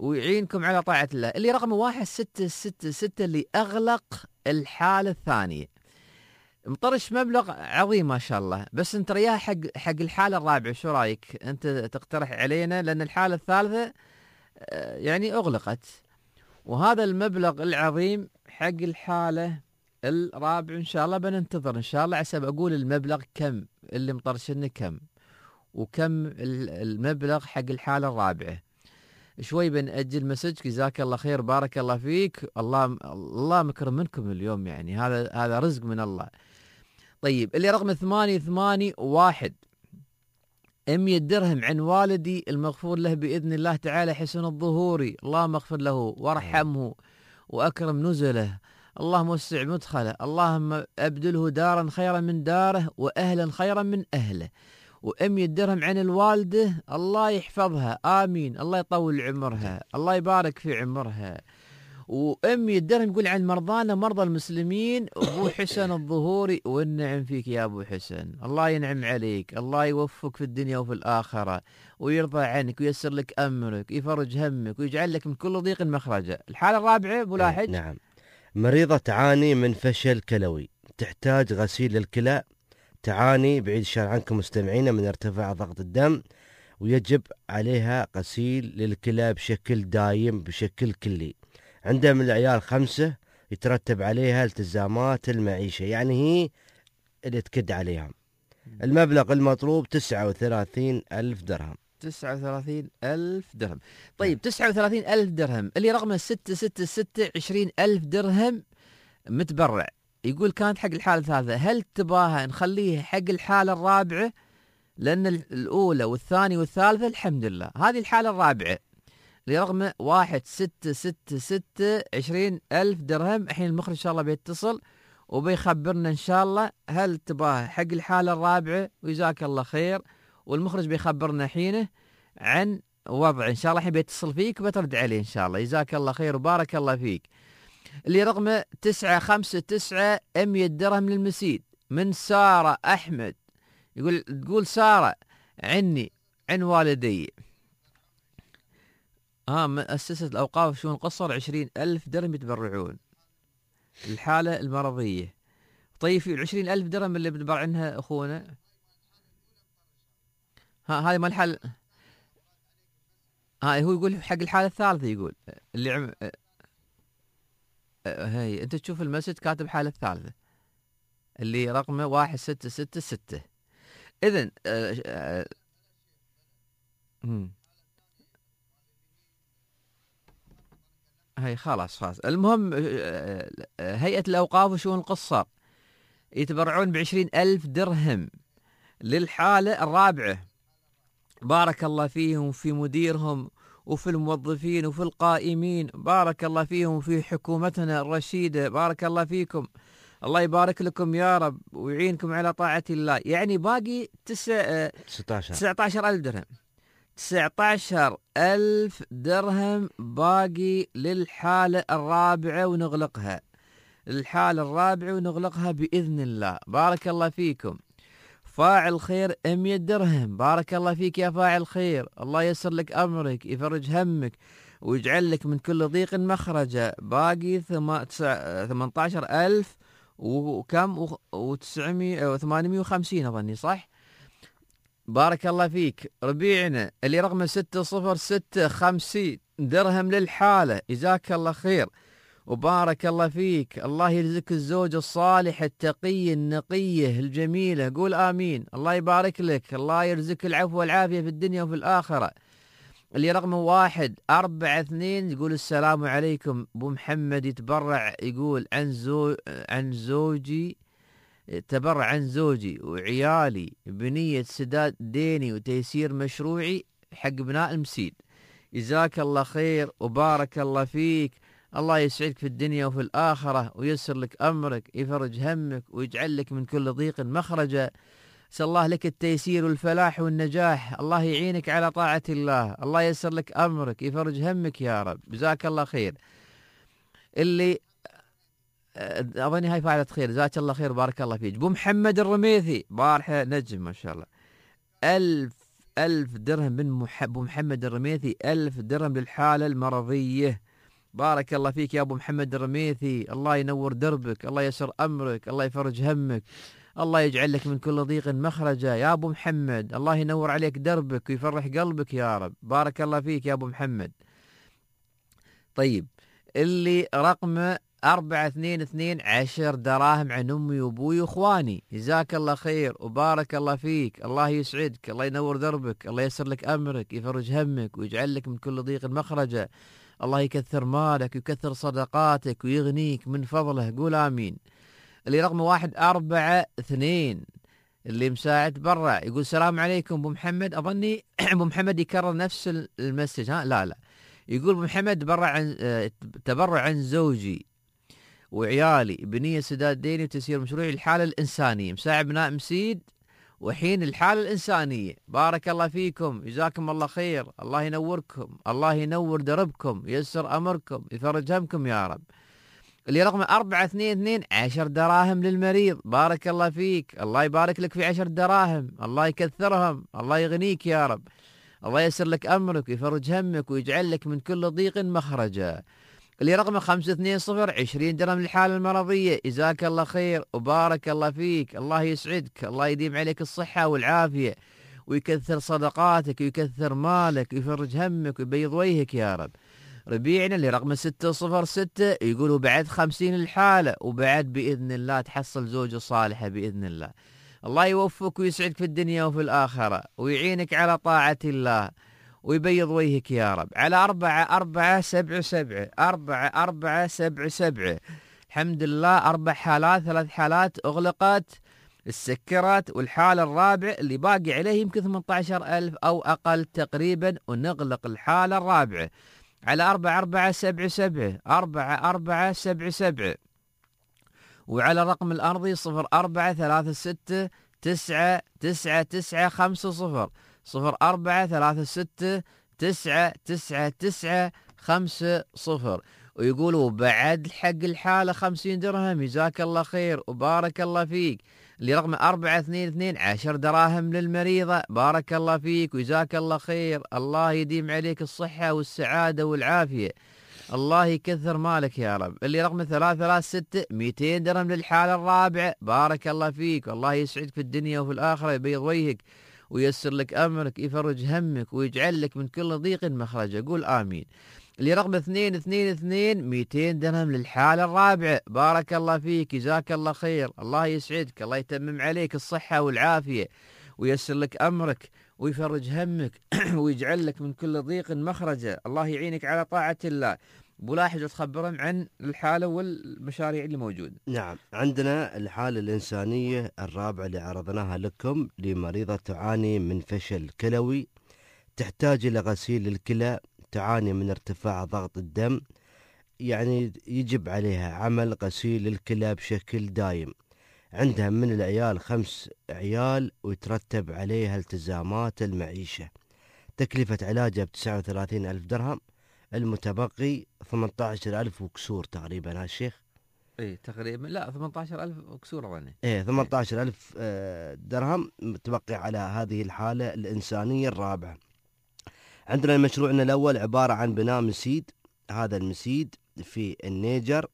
ويعينكم على طاعة الله. اللي رقم 1666 اللي أغلق الحالة الثانية، مطرش مبلغ عظيم ما شاء الله، بس انت رياه حق الحالة الرابعة. شو رايك انت تقترح علينا؟ لأن الحالة الثالثة يعني أغلقت، وهذا المبلغ العظيم حق الحالة الرابعة إن شاء الله بننتظر إن شاء الله عسب أقول المبلغ كم اللي مطرشنا كم، وكم المبلغ حق الحالة الرابعة. شوي بنأجل مسجك. جزاك الله خير، بارك الله فيك، الله مكرم منكم اليوم، يعني هذا رزق من الله. طيب اللي رقم 881 100 درهم عن والدي المغفور له بإذن الله تعالى حسن الظهوري، اللهم اغفر له وارحمه وأكرم نزله، اللهم وسع مدخله، اللهم أبدله دارا خيرا من داره وأهلا خيرا من أهله. و100 درهم عن الوالدة، الله يحفظها، آمين، الله يطول عمرها، الله يبارك في عمرها. و100 درهم يقول عن مرضانا مرضى المسلمين أبو حسن الظهوري، والنعم فيك يا أبو حسن، الله ينعم عليك، الله يوفقك في الدنيا وفي الآخرة، ويرضى عنك وييسر لك أمرك، يفرج همك ويجعل لك من كل ضيق مخرجا. الحالة الرابعة أبو لاحج. نعم. مريضة تعاني من فشل كلوي، تحتاج غسيل الكلى، تعاني بعيد الشر عنكم مستمعين من ارتفاع ضغط الدم، ويجب عليها غسيل للكلى بشكل دايم بشكل كلي. عندها من العيال 5 يترتب عليها التزامات المعيشة، يعني هي اللي تكد عليها. المبلغ المطلوب 39,000 درهم. 39,000 درهم. طيب 39,000 درهم. اللي رقمه 666 20,000 درهم متبرع، يقول كانت حق الحالة الثالثة، هل تباها نخليها حق الحالة الرابعة؟ لأن الأولى والثانية والثالثة الحمد لله، هذه الحالة الرابعة اللي رقمه 1666 20,000 درهم. الحين المخرج إن شاء الله بيتصل وبيخبرنا إن شاء الله هل تباها حق الحالة الرابعة، وجزاك الله خير. والمخرج بيخبرنا حينه عن وضع إن شاء الله. الحين بيتصل فيك وبترد عليه إن شاء الله. جزاك الله خير وبارك الله فيك. اللي رقمه 959 100 درهم للمسيد من سارة أحمد، تقول سارة عني عن والدي، مؤسسة الأوقاف شؤون قصر 20,000 درهم يتبرعون الحالة المرضية. طيب في 20,000 درهم اللي بتبرع عنها أخونا، هاي ما الحل. هو يقول حق الحالة الثالثة، يقول اللي هاي أنت تشوف المسج كاتب حالة الثالثة اللي رقمه 1666. إذن هاي خلاص. المهم هيئة الأوقاف وشؤون القصار يتبرعون ب20,000 درهم للحالة الرابعة. بارك الله فيهم وفي مديرهم وفي الموظفين وفي القائمين، بارك الله فيهم وفي حكومتنا الرشيدة، بارك الله فيكم، الله يبارك لكم يا رب ويعينكم على طاعة الله. يعني باقي 19,000 درهم. 19,000 درهم باقي للحالة الرابعة ونغلقها. الحالة الرابعة ونغلقها بإذن الله. بارك الله فيكم. فاعل خير 100 درهم، بارك الله فيك يا فاعل خير، الله ييسر لك أمرك، يفرج همك ويجعل لك من كل ضيق مخرجا. باقي 18,000 وكم و850 أظني صح. بارك الله فيك. ربيعنا اللي رقمه 606 درهم للحالة، جزاك الله خير وبارك الله فيك، الله يرزقك الزوج الصالح التقي النقية الجميلة، قول آمين، الله يبارك لك، الله يرزقك العفو والعافية في الدنيا وفي الآخرة. اللي رقمه 142 يقول السلام عليكم، أبو محمد يتبرع، يقول عن زوجي، تبرع عن زوجي وعيالي بنية سداد ديني وتيسير مشروعي حق بناء المسيد. جزاك الله خير وبارك الله فيك، الله يسعدك في الدنيا وفي الآخرة ويسر لك أمرك، يفرج همك ويجعل لك من كل ضيق مخرجا. سأل الله لك التيسير والفلاح والنجاح، الله يعينك على طاعة الله، الله يسر لك أمرك، يفرج همك يا رب. جزاك الله خير. اللي أظني هاي فاعلة خير، جزاك الله خير وبارك الله فيك. أبو محمد الرميثي، بارحة نجم ما شاء الله، 1000 درهم من أبو محمد الرميثي، 1000 درهم للحالة المرضية. بارك الله فيك يا أبو محمد الرميثي، الله ينور دربك، الله يسر أمرك، الله يفرج همك، الله يجعل لك من كل ضيق مخرجا يا أبو محمد، الله ينور عليك دربك ويفرح قلبك يا رب. بارك الله فيك يا أبو محمد. طيب اللي رقمه 422 10 دراهم عن أمي وأبوي وإخواني، جزاك الله خير وبارك الله فيك، الله يسعدك، الله ينور دربك، الله يسر لك أمرك، يفرج همك ويجعل لك من كل ضيق مخرجا، الله يكثر مالك ويكثر صدقاتك ويغنيك من فضله، قول آمين. اللي رقمه 142 اللي مساعد برا يقول السلام عليكم أبو محمد، أظني أبو محمد يكرر نفس المسج، ها لا يقول أبو محمد تبرع عن زوجي وعيالي بنية سداد ديني وتسيير مشروعي الحالة الإنسانية، مساعد بناء مسيد وحين الحالة الإنسانية. بارك الله فيكم، جزاكم الله خير، الله ينوركم، الله ينور دربكم، ييسر أمركم، يفرج همكم يا رب. اللي رقم 422 10 دراهم للمريض، بارك الله فيك، الله يبارك لك في 10 دراهم، الله يكثرهم، الله يغنيك يا رب، الله ييسر لك أمرك ويفرج همك ويجعل لك من كل ضيق مخرجا. اللي رقمه 520 20 درهم للحالة المرضية، جزاك الله خير وبارك الله فيك، الله يسعدك، الله يديم عليك الصحة والعافية ويكثر صدقاتك ويكثر مالك ويفرج همك ويبيض وجهك يا رب. ربيعنا اللي رقمه 606 يقولوا بعد 50 الحالة وبعد بإذن الله تحصل زوجة صالحة بإذن الله. الله يوفقك ويسعدك في الدنيا وفي الآخرة ويعينك على طاعة الله ويبيض وجهك يا رب. على 4477 4477 الحمد لله 4 حالات، 3 حالات أغلقت السكرت، والحالة الرابعة اللي باقي عليه يمكن 18,000 أو أقل تقريبا، ونغلق الحالة الرابعة على 4477 4477. وعلى الرقم الأرضي 0436 99950 0436 99950. ويقولوا بعد حق الحالة 50 درهم، جزاك الله خير وبارك الله فيك. اللي رقم 422 10 دراهم للمريضة، بارك الله فيك وجزاك الله خير، الله يديم عليك الصحة والسعادة والعافية، الله يكثر مالك يا رب. اللي رقم 336 200 درهم للحالة الرابعة، بارك الله فيك والله يسعدك في الدنيا وفي الآخرة، يبيض وجهك ويسر لك أمرك، يفرج همك ويجعل لك من كل ضيق مخرجا، قول آمين. اللي رقم 222 200 درهم للحالة الرابعة، بارك الله فيك جزاك الله خير، الله يسعدك، الله يتمم عليك الصحة والعافية ويسر لك أمرك ويفرج همك ويجعل لك من كل ضيق مخرجا، الله يعينك على طاعة الله. بلاحظ وتخبرهم عن الحالة والمشاريع اللي موجودة. نعم، عندنا الحالة الإنسانية الرابعة اللي عرضناها لكم لمريضة تعاني من فشل كلوي، تحتاج إلى غسيل الكلى، تعاني من ارتفاع ضغط الدم، يعني يجب عليها عمل غسيل الكلى بشكل دايم. عندها من العيال 5 عيال ويترتب عليها التزامات المعيشة. تكلفة علاجها ب39,000 درهم، المتبقي 18,000 وكسور تقريبا. ها الشيخ؟ ايه تقريبا، لا 18,000 وكسور ظني. ايه 18,000 درهم متبقي على هذه الحالة الإنسانية الرابعة. عندنا مشروعنا الأول عبارة عن بناء مسيد. هذا المسيد في النيجر،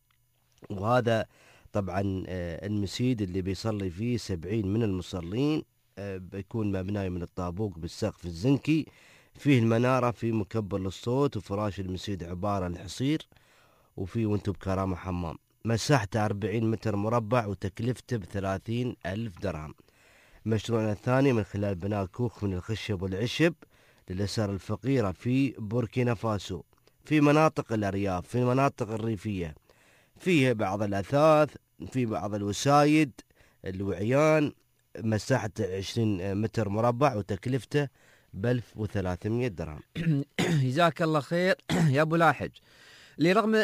وهذا طبعا المسيد اللي بيصلي فيه 70 من المصلين، بيكون مبناي من الطابوق بالسقف الزنكي، فيه المنارة، في مكبر للصوت، وفراش المسيد عبارة عن حصير، وفيه وانتو بكرامة حمام. مساحته 40 متر مربع وتكلفته ب30,000 درهم. مشروعنا الثاني من خلال بناء كوخ من الخشب والعشب للأسر الفقيرة في بوركينا فاسو، في مناطق الأرياف، في المناطق الريفية، فيه بعض الأثاث، في بعض الوسايد، الوعيان. مساحته 20 متر مربع وتكلفته ب1300 درهم. جزاك الله خير يا أبو لاحج. اللي رقم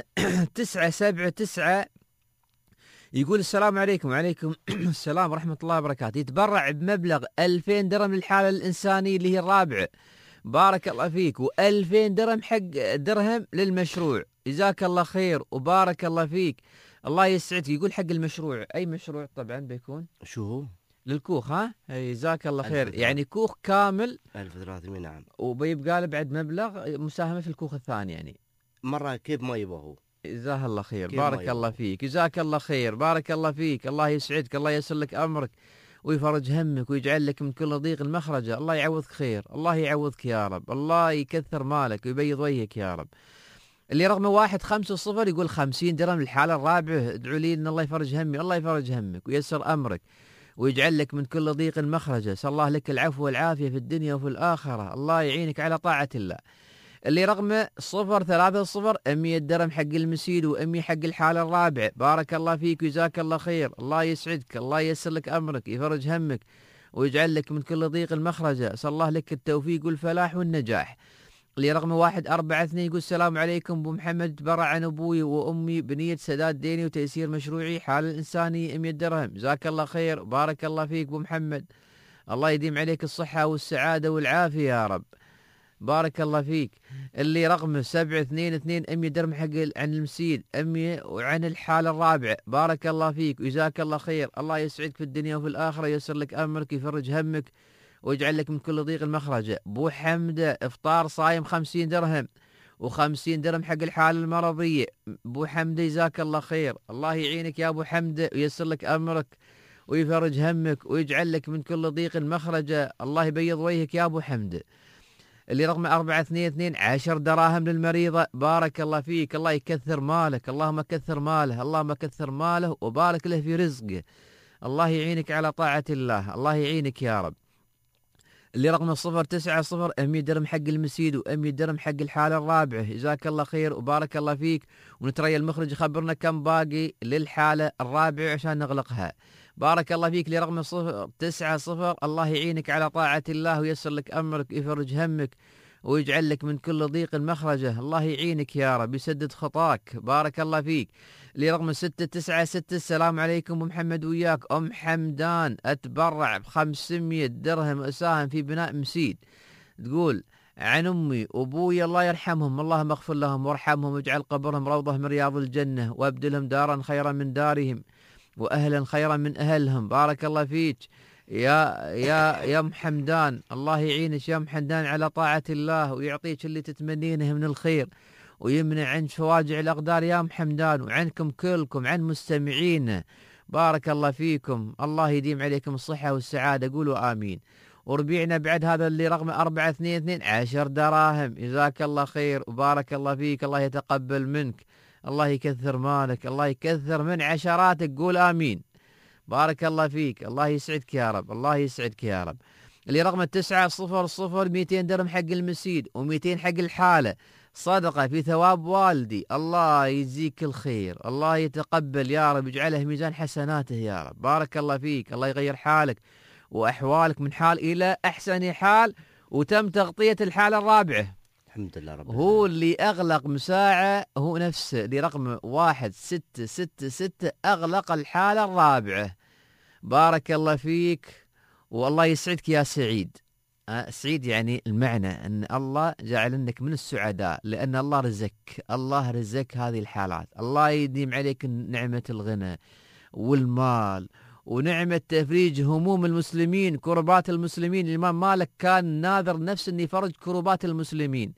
979 يقول السلام عليكم. وعليكم السلام ورحمة الله وبركاته. يتبرع بمبلغ 2000 درهم للحالة الإنسانية اللي هي الرابعة، بارك الله فيك، و2000 درهم حق درهم للمشروع، جزاك الله خير وبارك الله فيك، الله يسعدك. يقول حق المشروع، أي مشروع طبعا بيكون؟ شو هو؟ للكوخ. ها جزاك الله خير. 1300. يعني كوخ كامل 1300 نعم. وبيبقى له بعد مبلغ مساهمة في الكوخ الثاني يعني. مرة كيف ما يبغى هو. جزاه الله خير. كيف ما بارك يبغى. الله فيك. جزاك الله خير. بارك الله فيك. الله يسعدك. الله ييسر لك أمرك ويفرج همك ويجعل لك من كل ضيق مخرجا. الله يعوضك خير. الله يعوضك يا رب. الله يكثر مالك ويبيض وجهك يا رب. اللي رقمه 150 يقول 50 درهم للحالة الرابعة. ادعوا لي ان الله يفرج همي. الله يفرج همك وييسر امرك ويجعل لك من كل ضيق مخرجا. اسال الله لك العفو والعافية في الدنيا وفي الآخرة. الله يعينك على طاعة الله. اللي رقمه 030 100 درهم حق المسيد و100 حق الحالة الرابعة. بارك الله فيك وجزاك الله خير. الله يسعدك. الله ييسر لك امرك يفرج همك ويجعل لك من كل ضيق مخرجا. اسال الله لك التوفيق والفلاح والنجاح. اللي رقمه 142 يقول السلام عليكم ابو محمد، تبرع عن ابوي وامي بنية سداد ديني وتيسير مشروعي حال الانساني 100 درهم. جزاك الله خير. بارك الله فيك ابو محمد. الله يديم عليك الصحة والسعادة والعافية يا رب. بارك الله فيك. اللي رقمه 722 100 درهم حق عن المسيد 100 وعن الحالة الرابعة. بارك الله فيك وجزاك الله خير. الله يسعدك في الدنيا وفي الآخرة ييسر لك أمرك يفرج همك ويجعل لك من كل ضيق المخرج. ابو حمدة افطار صايم 50 درهم و50 درهم حق الحالة المرضية. ابو حمدة جزاك الله خير. الله يعينك يا ابو حمدة وييسر لك امرك ويفرج همك ويجعل لك من كل ضيق مخرجا. الله يبيض وجهك يا ابو حمدة. اللي رقم 422 10 دراهم للمريضة. بارك الله فيك. الله يكثر مالك. اللهم كثر ماله. اللهم كثر ماله وبارك له في رزقه. الله يعينك على طاعة الله. الله يعينك يا رب. اللي رقمه 090 100 درهم حق المسيد و100 درهم حق الحالة الرابعة. جزاك الله خير وبارك الله فيك. ونتريا المخرج يخبرنا كم باقي للحالة الرابعة عشان نغلقها. بارك الله فيك. اللي رقمه 090 الله يعينك على طاعة الله وييسر لك أمرك ويفرج همك ويجعل لك من كل ضيق مخرجه. الله يعينك يا رب يسدد خطاك. بارك الله فيك. اللي رقم 696 السلام عليكم ابو محمد وياك ام حمدان اتبرع ب500 درهم اساهم في بناء مسيد. تقول عن امي وابوي الله يرحمهم. اللهم اغفر لهم وارحمهم واجعل قبرهم روضه من رياض الجنه وابدلهم دارا خيرا من دارهم واهلا خيرا من اهلهم. بارك الله فيك يا ام حمدان. الله يعينك يا ام حمدان على طاعة الله ويعطيك اللي تتمنينه من الخير ويمنع عن فواجع الأقدار يا ام حمدان وعنكم كلكم عن مستمعين. بارك الله فيكم. الله يديم عليكم الصحة والسعادة. قولوا آمين. وربيعنا بعد هذا اللي رقم 422 10 دراهم. جزاك الله خير وبارك الله فيك. الله يتقبل منك. الله يكثر مالك. الله يكثر من عشراتك. قول آمين. بارك الله فيك. الله يسعدك يا رب. الله يسعدك يا رب. اللي رقم 900 200 درهم حق المسيد و200 حق الحالة صدقة في ثواب والدي. الله يجزيك الخير. الله يتقبل يا رب يجعله ميزان حسناته يا رب. بارك الله فيك. الله يغير حالك وأحوالك من حال إلى أحسن حال. وتم تغطية الحالة الرابعة الحمد لله رب هو اللي أغلق مساعة. هو نفسه اللي رقم 1666 أغلق الحالة الرابعة. بارك الله فيك والله يسعدك يا سعيد. سعيد يعني المعنى أن الله جعلنك من السعداء لأن الله رزقك. الله رزقك هذه الحالات. الله يديم عليك نعمة الغنى والمال ونعمة تفريج هموم المسلمين كربات المسلمين. الإمام مالك كان ناذر نفسه أن يفرج كربات المسلمين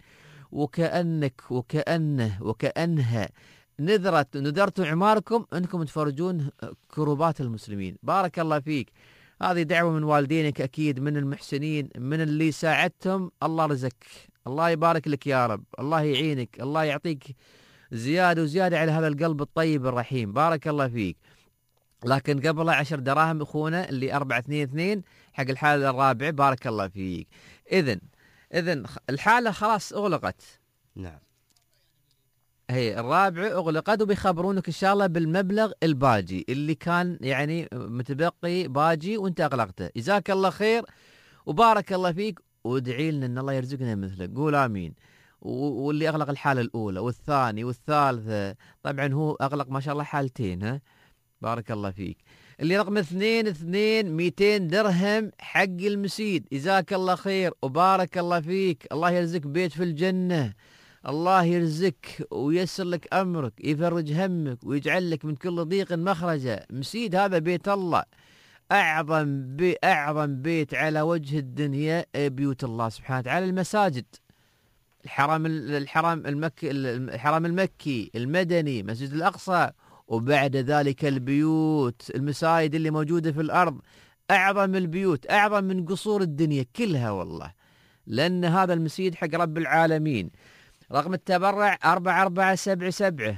وكأنها نذرت عماركم أنكم تفرجون كربات المسلمين. بارك الله فيك. هذه دعوة من والدينك أكيد من المحسنين من اللي ساعدتهم. الله رزقك. الله يبارك لك يا رب. الله يعينك. الله يعطيك زيادة وزيادة على هذا القلب الطيب الرحيم. بارك الله فيك. لكن قبل 10 دراهم أخونا اللي 422 حق الحالة الرابعة. بارك الله فيك. إذن الحالة خلاص أغلقت. نعم. هي الرابعة أغلقت وبيخبرونك إن شاء الله بالمبلغ الباجي اللي كان يعني متبقي باجي وانت أغلقته. جزاك الله خير وبارك الله فيك وادعي لنا إن الله يرزقنا مثلك. قول آمين. واللي أغلق الحالة الأولى والثانية والثالثة طبعا هو أغلق ما شاء الله حالتين. ها بارك الله فيك. اللي رقم 22 200 درهم حق المسيد. جزاك الله خير وبارك الله فيك. الله يرزقك بيت في الجنة. الله يرزقك وييسر لك أمرك يفرج همك ويجعل لك من كل ضيق مخرجا. مسيد هذا بيت الله. أعظم بيت على وجه الدنيا بيوت الله سبحانه وتعالى، المساجد. الحرم المكي المدني، مسجد الأقصى، وبعد ذلك البيوت المساجد اللي موجودة في الأرض. أعظم البيوت، أعظم من قصور الدنيا كلها والله، لأن هذا المسجد حق رب العالمين. رقم التبرع 4477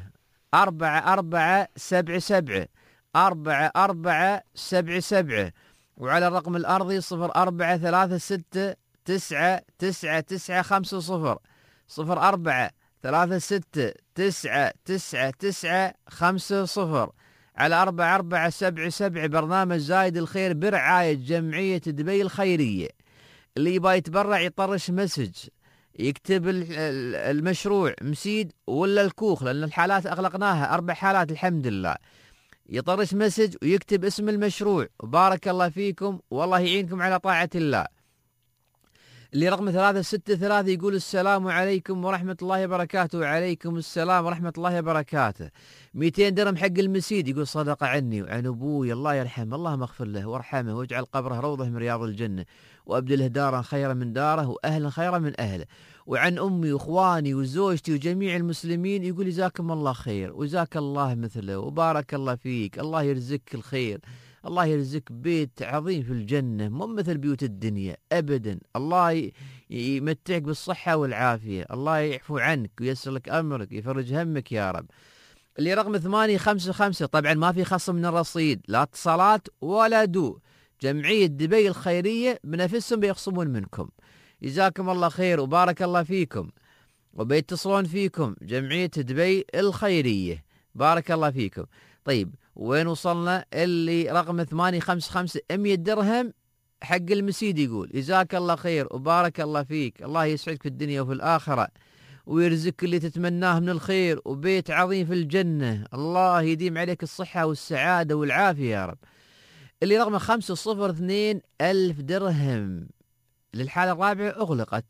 4477 4477. وعلى الرقم الأرضي 0436 99950 0436 99950 على 4477. برنامج زايد الخير برعاية جمعية دبي الخيرية. اللي يبغى يتبرع يطرش مسج، يكتب المشروع مسيد ولا الكوخ، لأن الحالات أغلقناها 4 حالات الحمد لله. يطرش مسج ويكتب اسم المشروع. وبارك الله فيكم والله يعينكم على طاعة الله. اللي رقم 363 يقول السلام عليكم ورحمة الله وبركاته. وعليكم السلام ورحمة الله وبركاته. 200 درهم حق المسيد، يقول صدق عني وعن أبوي الله يرحمه، اللهم اغفر له وارحمه واجعل قبره روضة من رياض الجنة، وأبدله دارا خيرا من داره وأهلا خيرا من أهله. وعن أمي وإخواني وزوجتي وجميع المسلمين، يقول جزاكم الله خير وجزاك الله مثله وبارك الله فيك، الله يرزقك الخير، الله يرزقك بيت عظيم في الجنة مو مثل بيوت الدنيا أبدا. الله يمتعك بالصحة والعافية، الله يعفو عنك ويسر لك أمرك ويفرج همك يا رب. اللي رقم 855 طبعا ما في خصم من الرصيد، لا اتصالات ولا دو، جمعية دبي الخيرية بنفسهم بيخصمون منكم. جزاكم الله خير وبارك الله فيكم، وبيتصلون فيكم جمعية دبي الخيرية، بارك الله فيكم. طيب وين وصلنا؟ اللي رقم 855 100 درهم حق المسيد، يقول جزاك الله خير وبارك الله فيك، الله يسعدك في الدنيا وفي الآخرة ويرزقك اللي تتمناه من الخير وبيت عظيم في الجنة، الله يديم عليك الصحة والسعادة والعافية يا رب. اللي رقم 502 ألف درهم للحالة الرابعة أغلقت،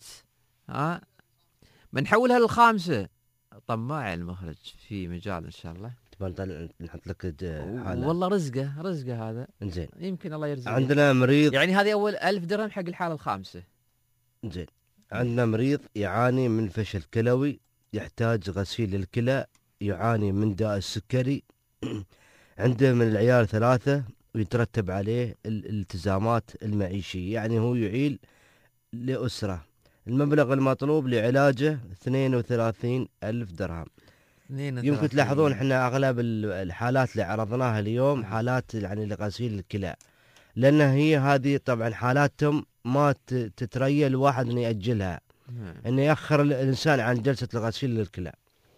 بنحولها للخامسة. طماع المخرج في مجال إن شاء الله، نحط لك حالة. والله رزقه هذا انزين، يمكن الله يرزقه. عندنا مريض، يعني هذه أول 1000 درهم حق الحالة الخامسة. انزين، عندنا مريض يعاني من فشل كلوي، يحتاج غسيل الكلى، يعاني من داء السكري، عنده من العيال 3 ويترتب عليه الالتزامات المعيشية، يعني هو يعيل لأسرة. المبلغ المطلوب لعلاجه 32 ألف درهم. يمكن تلاحظون احنا اغلب الحالات اللي عرضناها اليوم حالات يعني لغسيل الكلى، لان هي هذه طبعا حالاتهم ما تتريى الواحد انه يأجلها، انه يأخر الانسان عن جلسة الغسيل للكلى.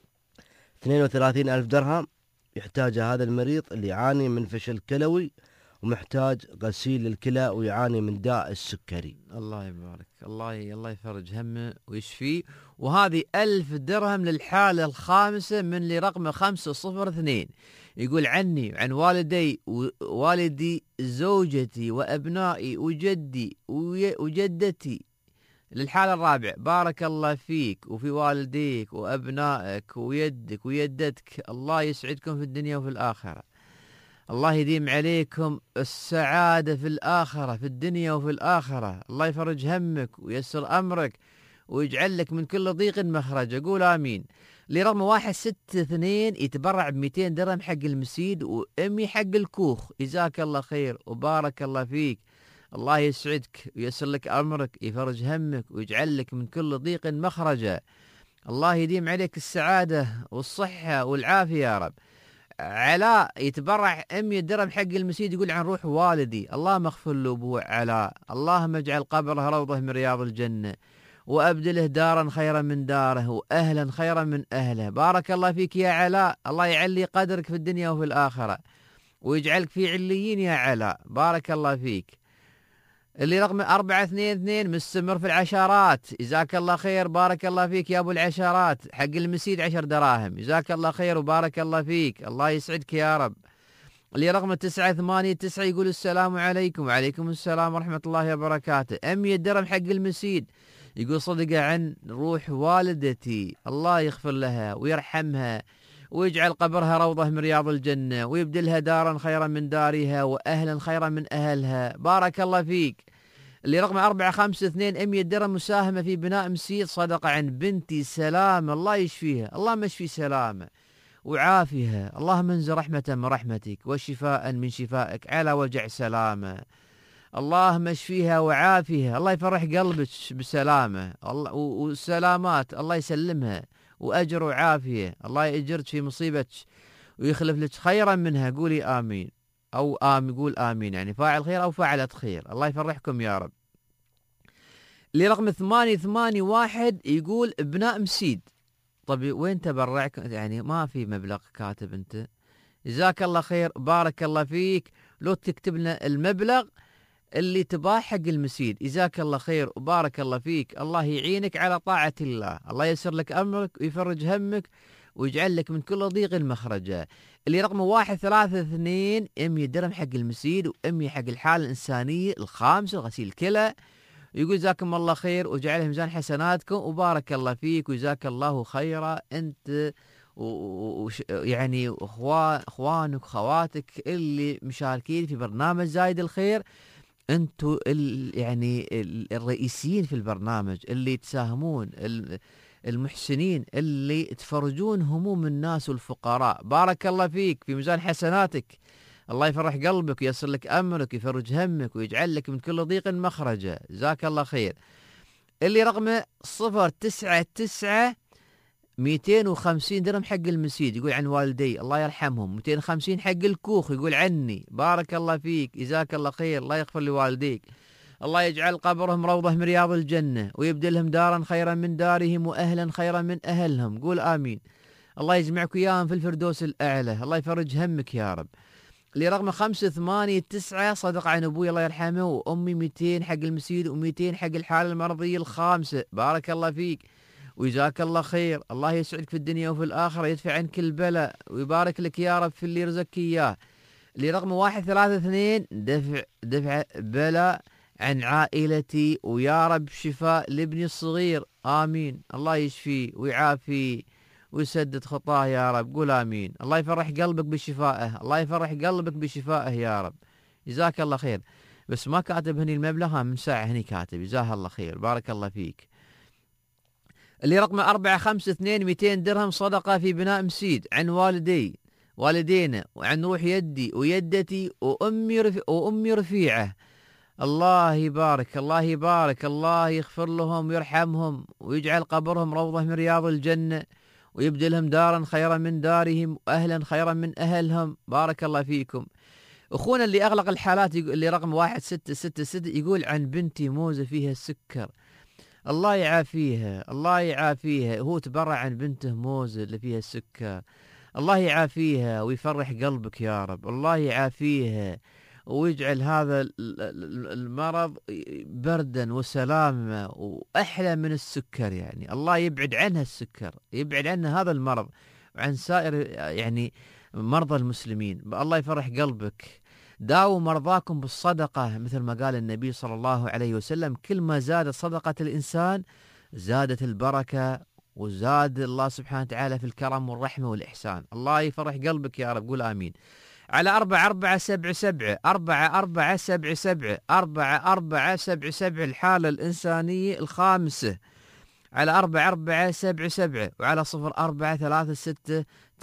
32 ألف درهم يحتاجها هذا المريض اللي يعاني من فشل كلوي ومحتاج غسيل الكلى ويعاني من داء السكري. الله يبارك، الله يفرج همه ويشفيه. وهذه 1000 درهم للحالة الخامسة من اللي رقمه 502. يقول عني وعن والدي زوجتي وأبنائي وجدي وجدتي للحالة الرابعة، بارك الله فيك وفي والديك وأبنائك ويدك ويدتك، الله يسعدكم في الدنيا وفي الآخرة، الله يديم عليكم السعادة في الآخرة، في الدنيا وفي الآخرة، الله يفرج همك ويسر أمرك ويجعل لك من كل ضيق مخرج. أقول آمين. لرقم 162 يتبرع ب200 درهم حق المسيد وأمي حق الكوخ، جزاك الله خير وبارك الله فيك، الله يسعدك ويسر لك أمرك، يفرج همك ويجعل لك من كل ضيق مخرجا، الله يديم عليك السعادة والصحة والعافية يا رب. علاء يتبرع 100 درهم حق المسيد، يقول عن روح والدي، اللهم اغفر له أبو علاء، اللهم اجعل قبره روضة من رياض الجنة وأبدله دارا خيرا من داره وأهلا خيرا من أهله، بارك الله فيك يا علاء، الله يعلي قدرك في الدنيا وفي الآخرة ويجعلك في عليين يا علاء، بارك الله فيك. اللي رقم 422 مستمر في العشرات، جزاك الله خير بارك الله فيك يا أبو العشرات، حق المسيد 10 دراهم، جزاك الله خير وبارك الله فيك، الله يسعدك يا رب. اللي رقم 989 يقول السلام عليكم. وعليكم السلام ورحمة الله وبركاته. 100 درهم حق المسيد، يقول صدق عن روح والدتي، الله يغفر لها ويرحمها ويجعل قبرها روضة من رياض الجنة، ويبدلها دارا خيرا من دارها وأهلا خيرا من أهلها. بارك الله فيك. اللي رقم 452 100 درهم مساهمة في بناء مسجد صدقة عن بنتي سلامة، الله يشفيها، اللهم اشفي سلامة وعافيها، اللهم انزل رحمة من رحمتك وشفاء من شفائك على وجع سلامة، اللهم اشفيها وعافيها، الله يفرح قلبك بسلامة والسلامات، الله يسلمها وأجر وعافية، الله يأجرك في مصيبتك ويخلف لك خيرا منها. قولي آمين أو قول آمين، يعني فاعل خير أو فاعلة خير، الله يفرحكم يا رب. اللي رقم 881 يقول بناء مسجد. طب وين تبرعك؟ يعني ما في مبلغ كاتب أنت، جزاك الله خير، بارك الله فيك. لو تكتب لنا المبلغ اللي تباه حق المسجد، جزاك الله خير وبارك الله فيك، الله يعينك على طاعة الله، الله ييسر لك أمرك ويفرج همك ويجعل لك من كل ضيق المخرجة. اللي رقم 132 100 درهم حق المسجد و100 حق الحالة الإنسانية الخامسة غسيل كلى. يقول جزاكم الله خير وجعله ميزان حسناتكم وبارك الله فيك وجزاك الله خيرا أنت يعني اخوانك خواتك اللي مشاركين في برنامج زايد الخير، انتم يعني الرئيسيين في البرنامج اللي تساهمون، المحسنين اللي تفرجون هموم الناس والفقراء. بارك الله فيك في ميزان حسناتك، الله يفرح قلبك وييسر لك امرك ويفرج همك ويجعل لك من كل ضيق مخرجا، جزاك الله خير. اللي رقمه 099 250 درهم حق المسجد، يقول عن والدي الله يرحمهم، 250 حق الكوخ يقول عني، بارك الله فيك جزاك الله خير، الله يغفر لوالديك، الله يجعل قبرهم روضة من رياض الجنة ويبدلهم دارا خيرا من دارهم وأهلا خيرا من أهلهم، قول آمين، الله يجمعك وياهم في الفردوس الأعلى، الله يفرج همك يا رب. اللي رقم 589 صدق عن أبوي الله يرحمه وأمي 200 حق المسجد و200 حق الحالة المرضية الخامسة، بارك الله فيك وجزاك الله خير، الله يسعدك في الدنيا وفي الآخرة، يدفع عنك البلاء ويبارك لك يا رب في اللي يرزقك إياه. اللي رقم 132 دفع بلاء عن عائلتي ويا رب شفاء لابني الصغير، آمين، الله يشفيه ويعافيه ويسدد خطاه يا رب، قول آمين، الله يفرح قلبك بشفائه، الله يفرح قلبك بشفائه يا رب، جزاك الله خير. بس ما كاتب هني المبلغ، من ساعة هني كاتب، جزاه الله خير، بارك الله فيك. اللي رقم 452 200 درهم صدقة في بناء مسجد عن والدينا وعن روح يدي ويدتي وأمي رفيعة، الله يبارك الله يبارك، الله يغفر لهم ويرحمهم ويجعل قبرهم روضة من رياض الجنة ويبدلهم دارا خيرا من دارهم وأهلا خيرا من أهلهم، بارك الله فيكم. أخونا اللي أغلق الحالات اللي رقم 1666 يقول عن بنتي موزة فيها السكر، الله يعافيها الله يعافيها، هو تبرع عن بنته موزة اللي فيها السكر، الله يعافيها ويفرح قلبك يا رب، الله يعافيها ويجعل هذا المرض بردا وسلامة وأحلى من السكر، يعني الله يبعد عنها السكر، يبعد عنها هذا المرض وعن سائر يعني مرضى المسلمين، الله يفرح قلبك. داووا مرضاكم بالصدقة مثل ما قال النبي صلى الله عليه وسلم، كل ما زادت صدقة الإنسان زادت البركة وزاد الله سبحانه وتعالى في الكرم والرحمة والإحسان، الله يفرح قلبك يا رب، قول آمين. على 4477 4477 4477 الحالة الإنسانية الخامسة، على 4477 وعلى 0436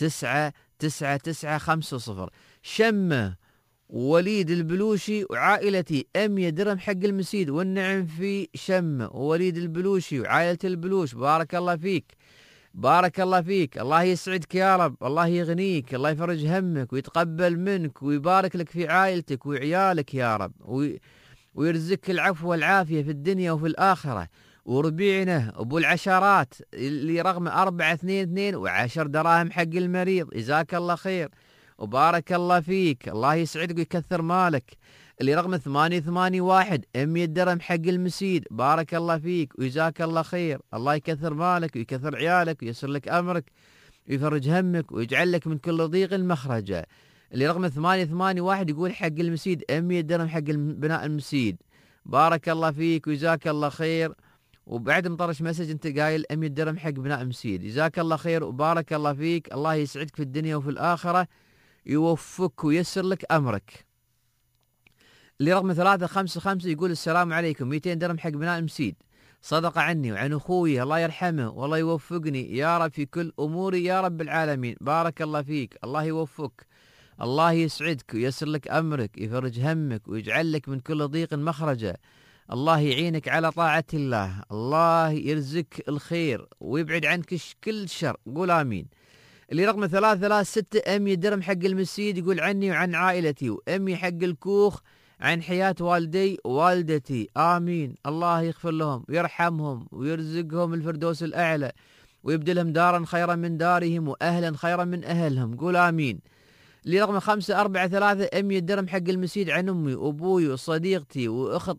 99950 شمة وليد البلوشي وعائلتي 100 درهم حق المسجد، والنعم في شمة ووليد البلوشي وعائلة البلوش، بارك الله فيك بارك الله فيك، الله يسعدك يا رب، الله يغنيك، الله يفرج همك ويتقبل منك ويبارك لك في عائلتك وعيالك يا رب، ويرزقك العفو والعافية في الدنيا وفي الآخرة. وربيعنا أبو العشرات اللي رقم 422 و10 دراهم حق المريض، جزاك الله خير وبارك الله فيك، الله يسعدك ويكثر مالك. اللي رقم 881 100 درهم حق المسجد، بارك الله فيك وجزاك الله خير، الله يكثر مالك ويكثر عيالك ويسر لك أمرك ويفرج همك ويجعل لك من كل ضيق مخرجا. اللي رقم 881 يقول حق المسجد 100 درهم حق بناء المسجد، بارك الله فيك وجزاك الله خير وبعد مطرش مسج انت قايل 100 درهم حق بناء مسيد. جزاك الله خير وبارك الله فيك، الله يسعدك في الدنيا وفي الآخرة، يوفقك ويسر لك أمرك. اللي رقم 355 يقول السلام عليكم، 200 درهم حق بناء مسيد، صدق عني وعن أخوي الله يرحمه والله يوفقني يا رب في كل أموري يا رب العالمين. بارك الله فيك، الله يوفقك، الله يسعدك ويسر لك أمرك، يفرج همك ويجعل لك من كل ضيق مخرجا، الله يعينك على طاعة الله، الله يرزقك الخير ويبعد عنك كل شر. قول آمين. اللي رقم 336 أمي درهم حق المسيد يقول عني وعن عائلتي، وأمي حق الكوخ عن حياة والدي ووالدتي، آمين. الله يغفر لهم ويرحمهم ويرزقهم الفردوس الأعلى ويبدلهم دارا خيرا من دارهم وأهلا خيرا من أهلهم. قول آمين. اللي رقم 543 أمي درهم حق المسيد عن أمي وأبوي وصديقتي وأخت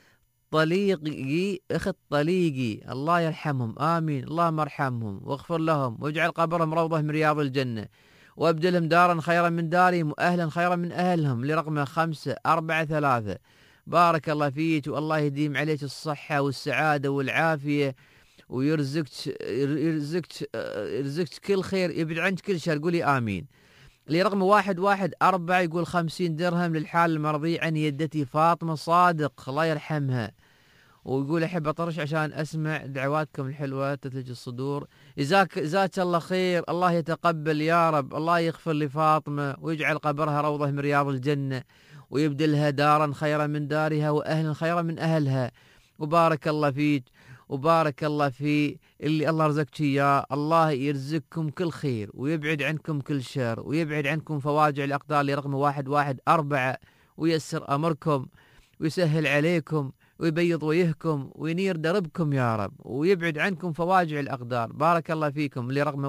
طليقي، الله يرحمهم، آمين. اللهم ارحمهم واغفر لهم واجعل قبرهم روضة من رياض الجنة وابدلهم دارا خيرا من دارهم وأهلا خيرا من أهلهم. اللي رقم 543 بارك الله فيك والله يديم عليك الصحة والسعادة والعافية ويرزقك كل خير، يبعد عنك كل شر. قولي آمين. اللي رقم 114 يقول 50 درهم للحال المرضي عن يدتي فاطمة صادق الله يرحمها، ويقول أحب أطرش عشان أسمع دعواتكم الحلوة تثلج الصدور. جزاك الله خير، الله يتقبل يا رب، الله يغفر لفاطمة ويجعل قبرها روضة من رياض الجنة ويبدلها دارا خيرا من دارها وأهلا خيرا من أهلها. وبارك الله فيك وبارك الله في اللي الله رزقك إياه، الله يرزقكم كل خير ويبعد عنكم كل شر ويبعد عنكم فواجع الأقدار. اللي رقم 114 ويسر أمركم ويسهل عليكم ويبيض وجهكم وينير دربكم يا رب ويبعد عنكم فواجع الأقدار. بارك الله فيكم. اللي رقم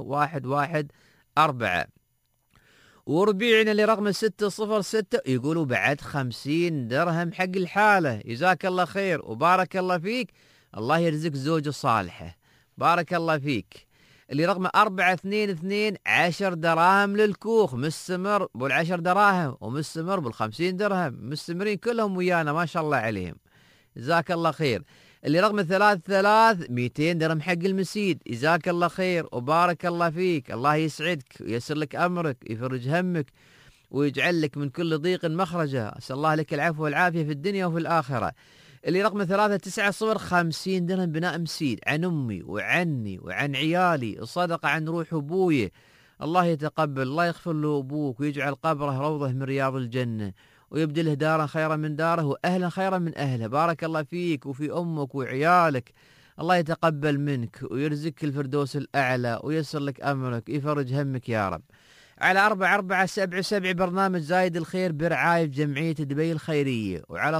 114 وربيعنا اللي رقم 606 يقولوا بعد 50 درهم حق الحالة. جزاك الله خير وبارك الله فيك، الله يرزق زوجة صالحة. بارك الله فيك. اللي رقم 422 10 دراهم للكوخ، مستمر بال10 دراهم ومستمر بال50 درهم، مستمرين كلهم ويانا ما شاء الله عليهم. جزاك الله خير. اللي رقم 33 200 درهم حق المسيد، جزاك الله خير وبارك الله فيك، الله يسعدك ويسر لك أمرك يفرج همك ويجعل لك من كل ضيق مخرجا. أسأل الله لك العفو والعافية في الدنيا وفي الآخرة. اللي رقم 390 50 درهم بناء مسيد عن أمي وعني وعن عيالي، الصدقة عن روح أبوي، الله يتقبل، الله يغفر له أبوك ويجعل قبره روضة من رياض الجنة ويبدله دارا خيرا من داره وأهلا خيرا من أهله. بارك الله فيك وفي أمك وعيالك، الله يتقبل منك ويرزقك الفردوس الأعلى ويسر لك أمرك يفرج همك يا رب. على 4477 برنامج زايد الخير برعاية جمعية دبي الخيرية، وعلى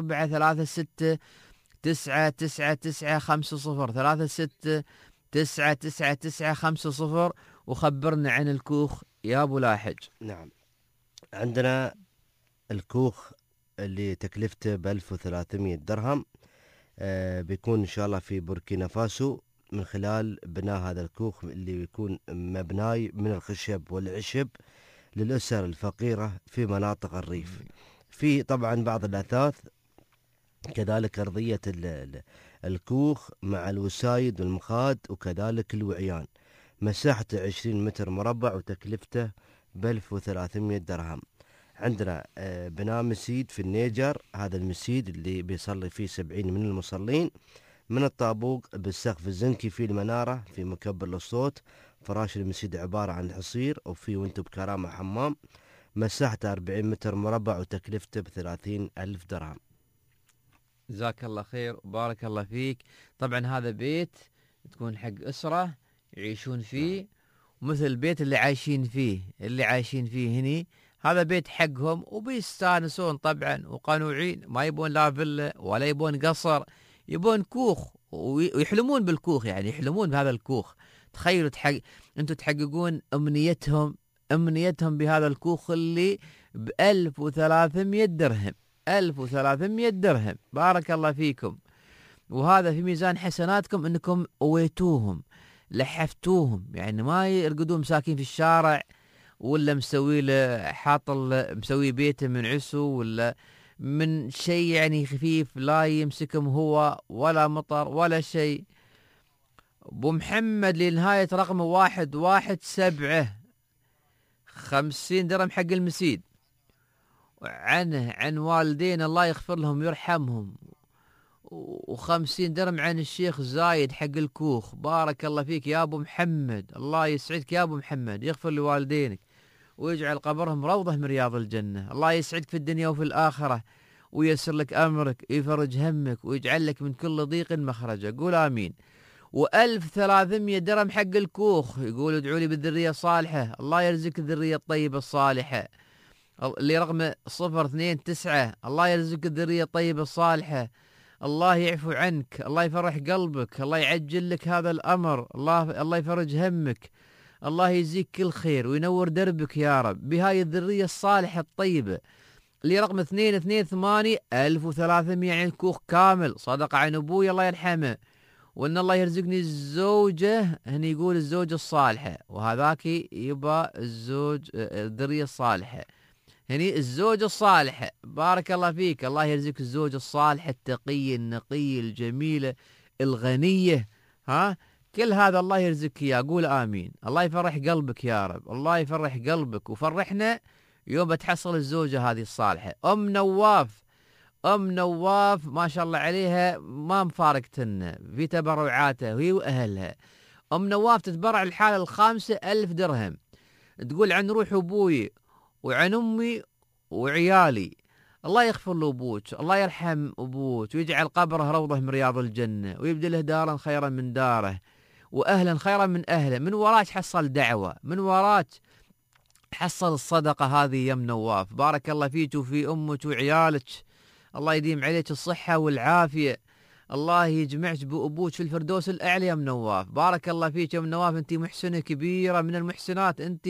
0436 999 50 36 999 50 وخبرنا عن الكوخ يا أبو لاحج. نعم، عندنا الكوخ اللي تكلفته ب1300 درهم، بيكون إن شاء الله في بوركينا فاسو، من خلال بناء هذا الكوخ اللي بيكون مبناي من الخشب والعشب للأسر الفقيرة في مناطق الريف. في طبعا بعض الأثاث، كذلك أرضية الكوخ مع الوسايد والمخاد وكذلك الوعيان. مساحته 20 متر مربع وتكلفته ب1300 درهم. عندنا بناء مسيد في النيجر، هذا المسيد اللي بيصلي فيه 70 من المصلين، من الطابوق بالسقف الزنكي في المنارة في مكبر للصوت. فراش المسيد عبارة عن حصير وفي وانتو بكرامة حمام. مساحته 40 متر مربع وتكلفته ب30,000 درهم. جزاك الله خير وبارك الله فيك. طبعا هذا بيت تكون حق أسرة يعيشون فيه، ومثل البيت اللي عايشين فيه هني، هذا بيت حقهم وبيستانسون طبعا وقنوعين، ما يبون لا فيلا ولا يبون قصر، يبون كوخ ويحلمون بالكوخ، يعني يحلمون بهذا الكوخ. تخيلوا انتم تحققون امنيتهم بهذا الكوخ اللي ب1300 درهم. 1300 درهم. بارك الله فيكم، وهذا في ميزان حسناتكم انكم قويتوهم لحفتوهم، يعني ما يرقدون مساكين في الشارع ولا مسوي له مسوي بيته من عسو ولا من شيء يعني خفيف لا يمسكهم هو ولا مطر ولا شيء. أبو محمد لنهاية رقم 117 50 درهم حق المسيد، عنه عن والدين الله يغفر لهم ويرحمهم، و50 درهم عن الشيخ زايد حق الكوخ. بارك الله فيك يا أبو محمد، الله يسعدك يا أبو محمد، يغفر لوالدينك ويجعل قبرهم روضة من رياض الجنة. الله يسعدك في الدنيا وفي الآخرة وييسر لك أمرك ويفرج همك ويجعل لك من كل ضيق مخرجا. قول آمين. و1300 درهم حق الكوخ، يقول ادعوا لي بالذرية الصالحة، الله يرزقك الذرية الطيبة الصالحة. اللي رقم 029 الله يرزقك الذرية الطيبة الصالحة، الله يعفو عنك، الله يفرح قلبك، الله يعجل لك هذا الأمر، الله يفرج همك، الله يجزيك كل خير وينور دربك يا رب بهاي الذرية الصالحة الطيبة. اللي رقم 228 1300 يعني الكوخ كامل، صدقة عن أبوي الله يرحمه، وإن الله يرزقني الزوجة، هني يقول الزوجة الصالحة، وهذاك يبقى الزوج الذرية الصالحة، هني الزوجة الصالحة. بارك الله فيك، الله يرزقك الزوجة الصالحة التقية النقية الجميلة الغنية، ها كل هذا الله يرزقك إياه. قول آمين. الله يفرح قلبك يا رب، الله يفرح قلبك وفرحنا يوم بتحصل الزوجة هذه الصالحة. أم نواف ما شاء الله عليها ما مفارقتنا في تبرعاتها وهي وأهلها. أم نواف تتبرع الحالة ال5 ألف درهم، تقول عن روح أبوي وعن أمي وعيالي، الله يغفر له أبوك، الله يرحم أبوك ويجعل قبره روضة من رياض الجنة ويبدله دارا خيرا من داره وأهلا خيرا من أهله. من وراك حصل دعوة، من وراك حصل الصدقة هذه يا أم نواف. بارك الله فيك وفي أمك وعيالك، الله يديم عليك الصحة والعافية، الله يجمعك بأبوك في الفردوس الأعلى يا أم نواف. بارك الله فيك يا أم نواف، أنت محسنة كبيرة من المحسنات، أنت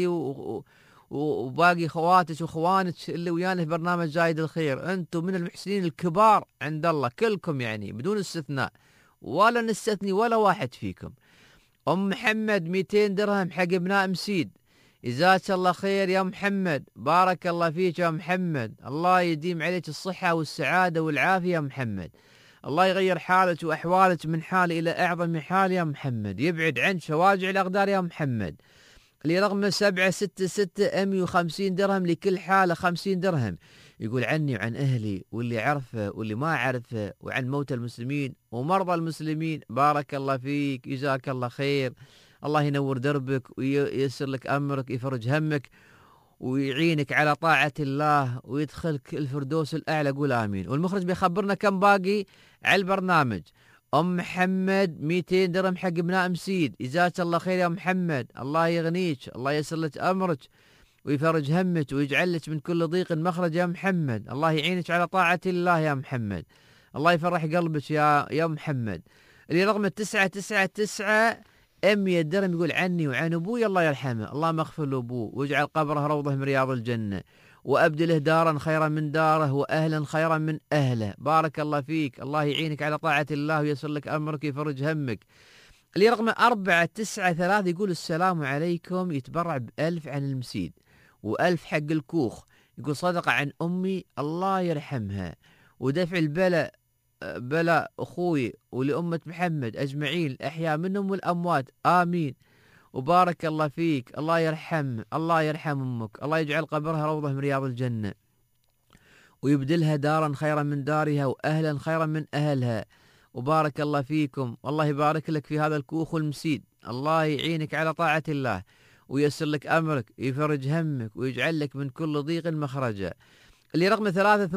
وباقي خواتك واخوانك اللي ويانا في برنامج زايد الخير، أنتم من المحسنين الكبار عند الله كلكم يعني بدون استثناء، ولا نستثني ولا واحد فيكم. أم محمد 200 درهم حق ابناء مسيد، جزاك الله خير يا محمد، بارك الله فيك يا محمد، الله يديم عليك الصحة والسعادة والعافية يا محمد، الله يغير حالك وأحوالك من حال إلى أعظم من حال يا محمد، يبعد عنك فواجع الأقدار يا محمد. اللي رقم 766 150 درهم لكل حالة 50 درهم، يقول عني وعن أهلي واللي عرفه واللي ما عرفه وعن موتى المسلمين ومرضى المسلمين. بارك الله فيك، جزاك الله خير، الله ينور دربك وييسر لك أمرك، يفرج همك ويعينك على طاعة الله ويدخلك الفردوس الأعلى. قول آمين. والمخرج بيخبرنا كم باقي على البرنامج. أم محمد 200 درهم حق ابناء مسيد، جزاك الله خير يا محمد، الله يغنيك، الله ييسر لك أمرك ويفرج همك ويجعل لك من كل ضيق مخرج يا محمد، الله يعينك على طاعة الله يا محمد، الله يفرح قلبك يا محمد. اللي رقم 999 100 درهم، يقول عني وعن أبوي الله يرحمه، الله مغفر له أبوه ويجعل قبره روضة من رياض الجنة وأبدله دارا خيرا من داره وأهلا خيرا من أهله. بارك الله فيك، الله يعينك على طاعة الله ويسر لك أمرك ويفرج همك. اللي رقم 493 يقول السلام عليكم، يتبرع ب1000 عن المسيد و1000 حق الكوخ، يقول صدقة عن أمي الله يرحمها ودفع البلاء بلاء أخوي ولأمة محمد أجمعين الأحياء منهم والأموات آمين. وبارك الله فيك، الله يرحم أمك، الله يجعل قبرها روضة من رياض الجنة ويبدلها دارا خيرا من دارها وأهلا خيرا من أهلها. وبارك الله فيكم، والله يبارك لك في هذا الكوخ والمسيد، الله يعينك على طاعة الله وييسر لك أمرك ويفرج همك ويجعل لك من كل ضيق مخرجا. اللي رقم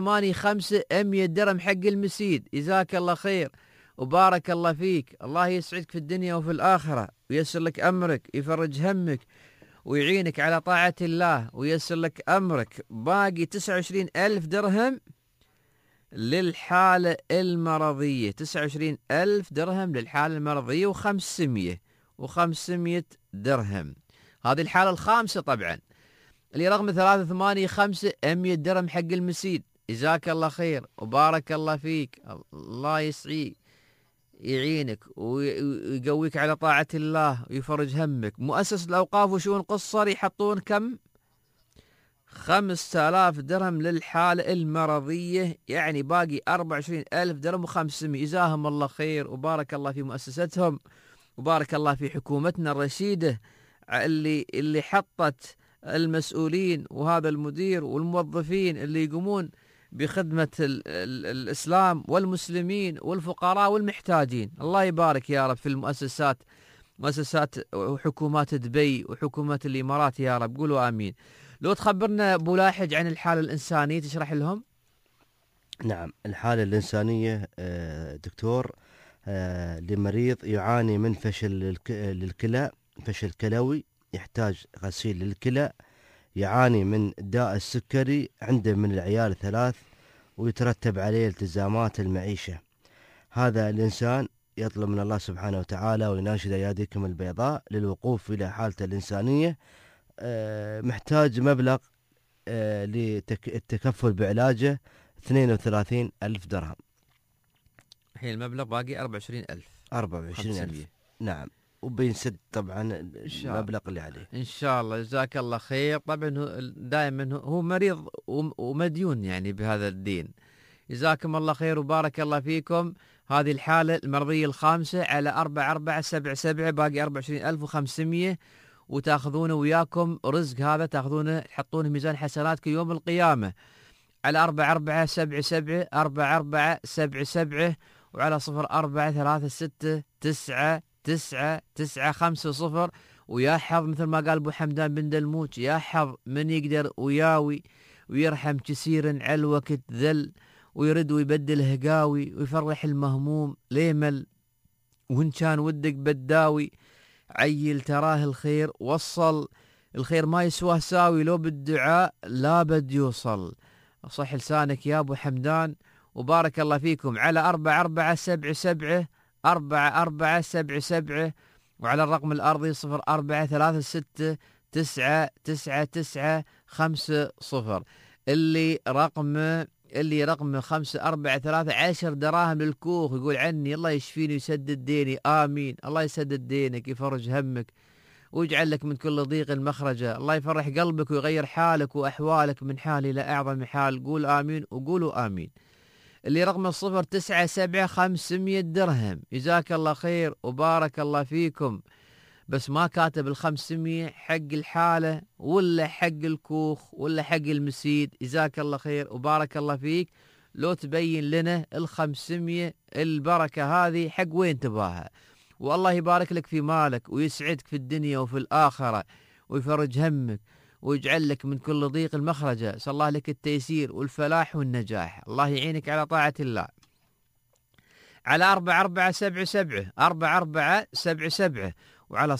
385 100 درهم حق المسيد، جزاك الله خير وبارك الله فيك، الله يسعدك في الدنيا وفي الآخرة وييسر لك أمرك يفرج همك ويعينك على طاعة الله وييسر لك أمرك. باقي 29,000 درهم للحالة المرضية، 29,000 درهم للحالة المرضية و500 درهم، هذه الحالة الخامسة طبعا. اللي رقم 385 100 درهم حق المسيد، جزاك الله خير وبارك الله فيك، الله يسعيك يعينك ويقويك على طاعة الله ويفرج همك. مؤسسة الأوقاف وشؤون قصر يحطون كم 5000 درهم للحالة المرضية، يعني باقي 24,000 درهم و500. جزاهم الله خير وبارك الله في مؤسستهم، وبارك الله في حكومتنا الرشيدة اللي حطت المسؤولين وهذا المدير والموظفين اللي يقومون بخدمة الإسلام والمسلمين والفقراء والمحتاجين. الله يبارك يا رب في مؤسسات وحكومات دبي وحكومات الإمارات يا رب، قولوا آمين. لو تخبرنا أبو لاحج عن الحالة الإنسانية تشرح لهم. نعم، الحالة الإنسانية دكتور لمريض يعاني من فشل للكلى، فشل كلوي، يحتاج غسيل للكلى، يعاني من داء السكري، عنده من العيال 3 ويترتب عليه التزامات المعيشة. هذا الإنسان يطلب من الله سبحانه وتعالى ويناشد أياديكم البيضاء للوقوف إلى حالته الإنسانية. محتاج مبلغ للتكفل بعلاجه 32,000 درهم. الحين المبلغ باقي 24,000. 24,000 نعم، وبينسد طبعا المبلغ اللي عليه إن شاء الله. جزاك الله خير. طبعا دائما هو مريض ومديون يعني بهذا الدين. جزاكم الله خير وبارك الله فيكم. هذه الحالة المرضية الخامسة على 4477 باقي 24,500، وتاخذونه وياكم رزق هذا، تاخذونه تحطونه ميزان حسناتكم يوم القيامة على 4477 4477 وعلى 0436999950. ويا حظ مثل ما قال أبو حمدان بن دلموج، يا حظ من يقدر وياوي ويرحم كثيرا على الوقت ذل، ويرد ويبدل هقاوي ويفرح المهموم ليمل، وإن كان ودك بداوي عيل تراه الخير وصل، الخير ما يسواه ساوي، لو بالدعاء لا بد يوصل. صح لسانك يا أبو حمدان وبارك الله فيكم على 4477 4477 وعلى الرقم الأرضي 0436999950. اللي رقم 543 10 دراهم للكوخ، يقول عني الله يشفيني ويسدد ديني. آمين. الله يسدد دينك، يفرج همك ويجعل لك من كل ضيق المخرجة. الله يفرح قلبك ويغير حالك وأحوالك من حال إلى أعظم حال. قول آمين وقولوا آمين. اللي رقم 097 500 درهم. جزاك الله خير وبارك الله فيكم. بس ما كاتب 500 حق الحالة ولا حق الكوخ ولا حق المسيد. جزاك الله خير وبارك الله فيك. لو تبين لنا 500 البركة هذه حق وين تباها. والله يبارك لك في مالك ويسعدك في الدنيا وفي الآخرة ويفرج همك ويجعل لك من كل ضيق المخرجة. صلى الله لك التيسير والفلاح والنجاح. الله يعينك على طاعة الله. على 4477 4477 وعلى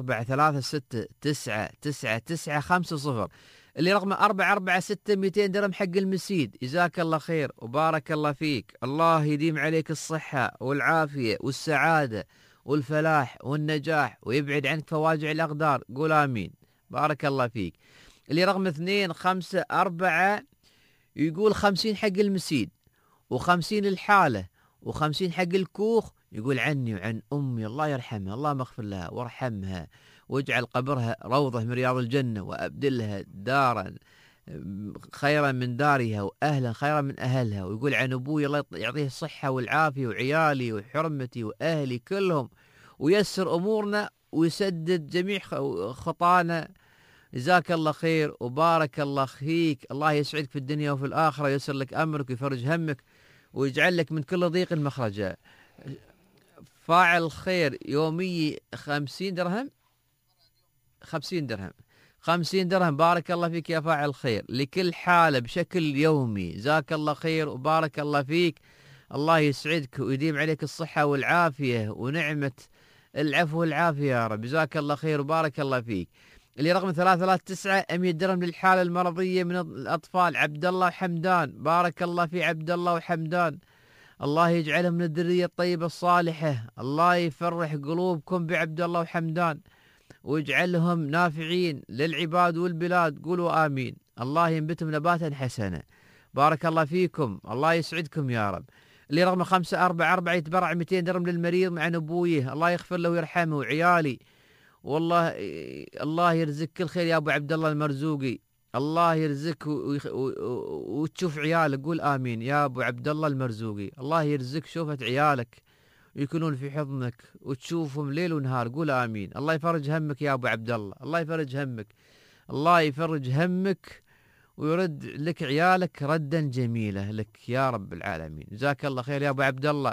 0436999950. اللي رقم 446 200 درهم حق المسيد. جزاك الله خير وبارك الله فيك. الله يديم عليك الصحة والعافية والسعادة والفلاح والنجاح ويبعد عنك فواجع الأقدار. قول آمين. بارك الله فيك. اللي رقم 254 يقول 50 حق المسيد و50 الحالة و50 حق الكوخ. يقول عني وعن أمي الله يرحمها، الله مغفر لها وارحمها واجعل قبرها روضة من رياض الجنة وأبدلها دارا خيرا من دارها وأهلا خيرا من أهلها. ويقول عن أبوي الله يعطيه الصحة والعافية وعيالي وحرمتي وأهلي كلهم ويسر أمورنا ويسدد جميع خطانا. جزاك الله خير وبارك الله فيك. الله يسعدك في الدنيا وفي الآخرة ويسر لك أمرك ويفرج همك ويجعل لك من كل ضيق المخرجة. فاعل خير يومي 50 درهم 50 درهم 50 درهم. بارك الله فيك يا فاعل خير لكل حالة بشكل يومي. جزاك الله خير وبارك الله فيك. الله يسعدك ويديم عليك الصحة والعافية ونعمة العفو والعافية يا رب. جزاك الله خير وبارك الله فيك. اللي رقم 339 100 درهم للحالة المرضية من الأطفال. عبد الله وحمدان. بارك الله في عبد الله وحمدان. الله يجعلهم من الذرية الطيبة الصالحة. الله يفرح قلوبكم بعبد الله وحمدان ويجعلهم نافعين للعباد والبلاد. قولوا آمين. الله ينبتهم نباتا حسنا. بارك الله فيكم. الله يسعدكم يا رب. اللي رقم 544 يتبرع 200 درهم للمريض عن أبويه. الله يغفر له ويرحمه وعيالي والله الله يرزق كل خير يا أبو عبد الله المرزوقي الله يرزقك وتشوف عيالك، قول آمين يا أبو عبد الله المرزوقي. الله يرزقك شوفة عيالك يكونون في حضنك وتشوفهم ليل ونهار، قول آمين. الله يفرج همك يا أبو عبد الله، الله يفرج همك، الله يفرج همك ويرد لك عيالك ردا جميلة لك يا رب العالمين. جزاك الله خير يا أبو عبد الله.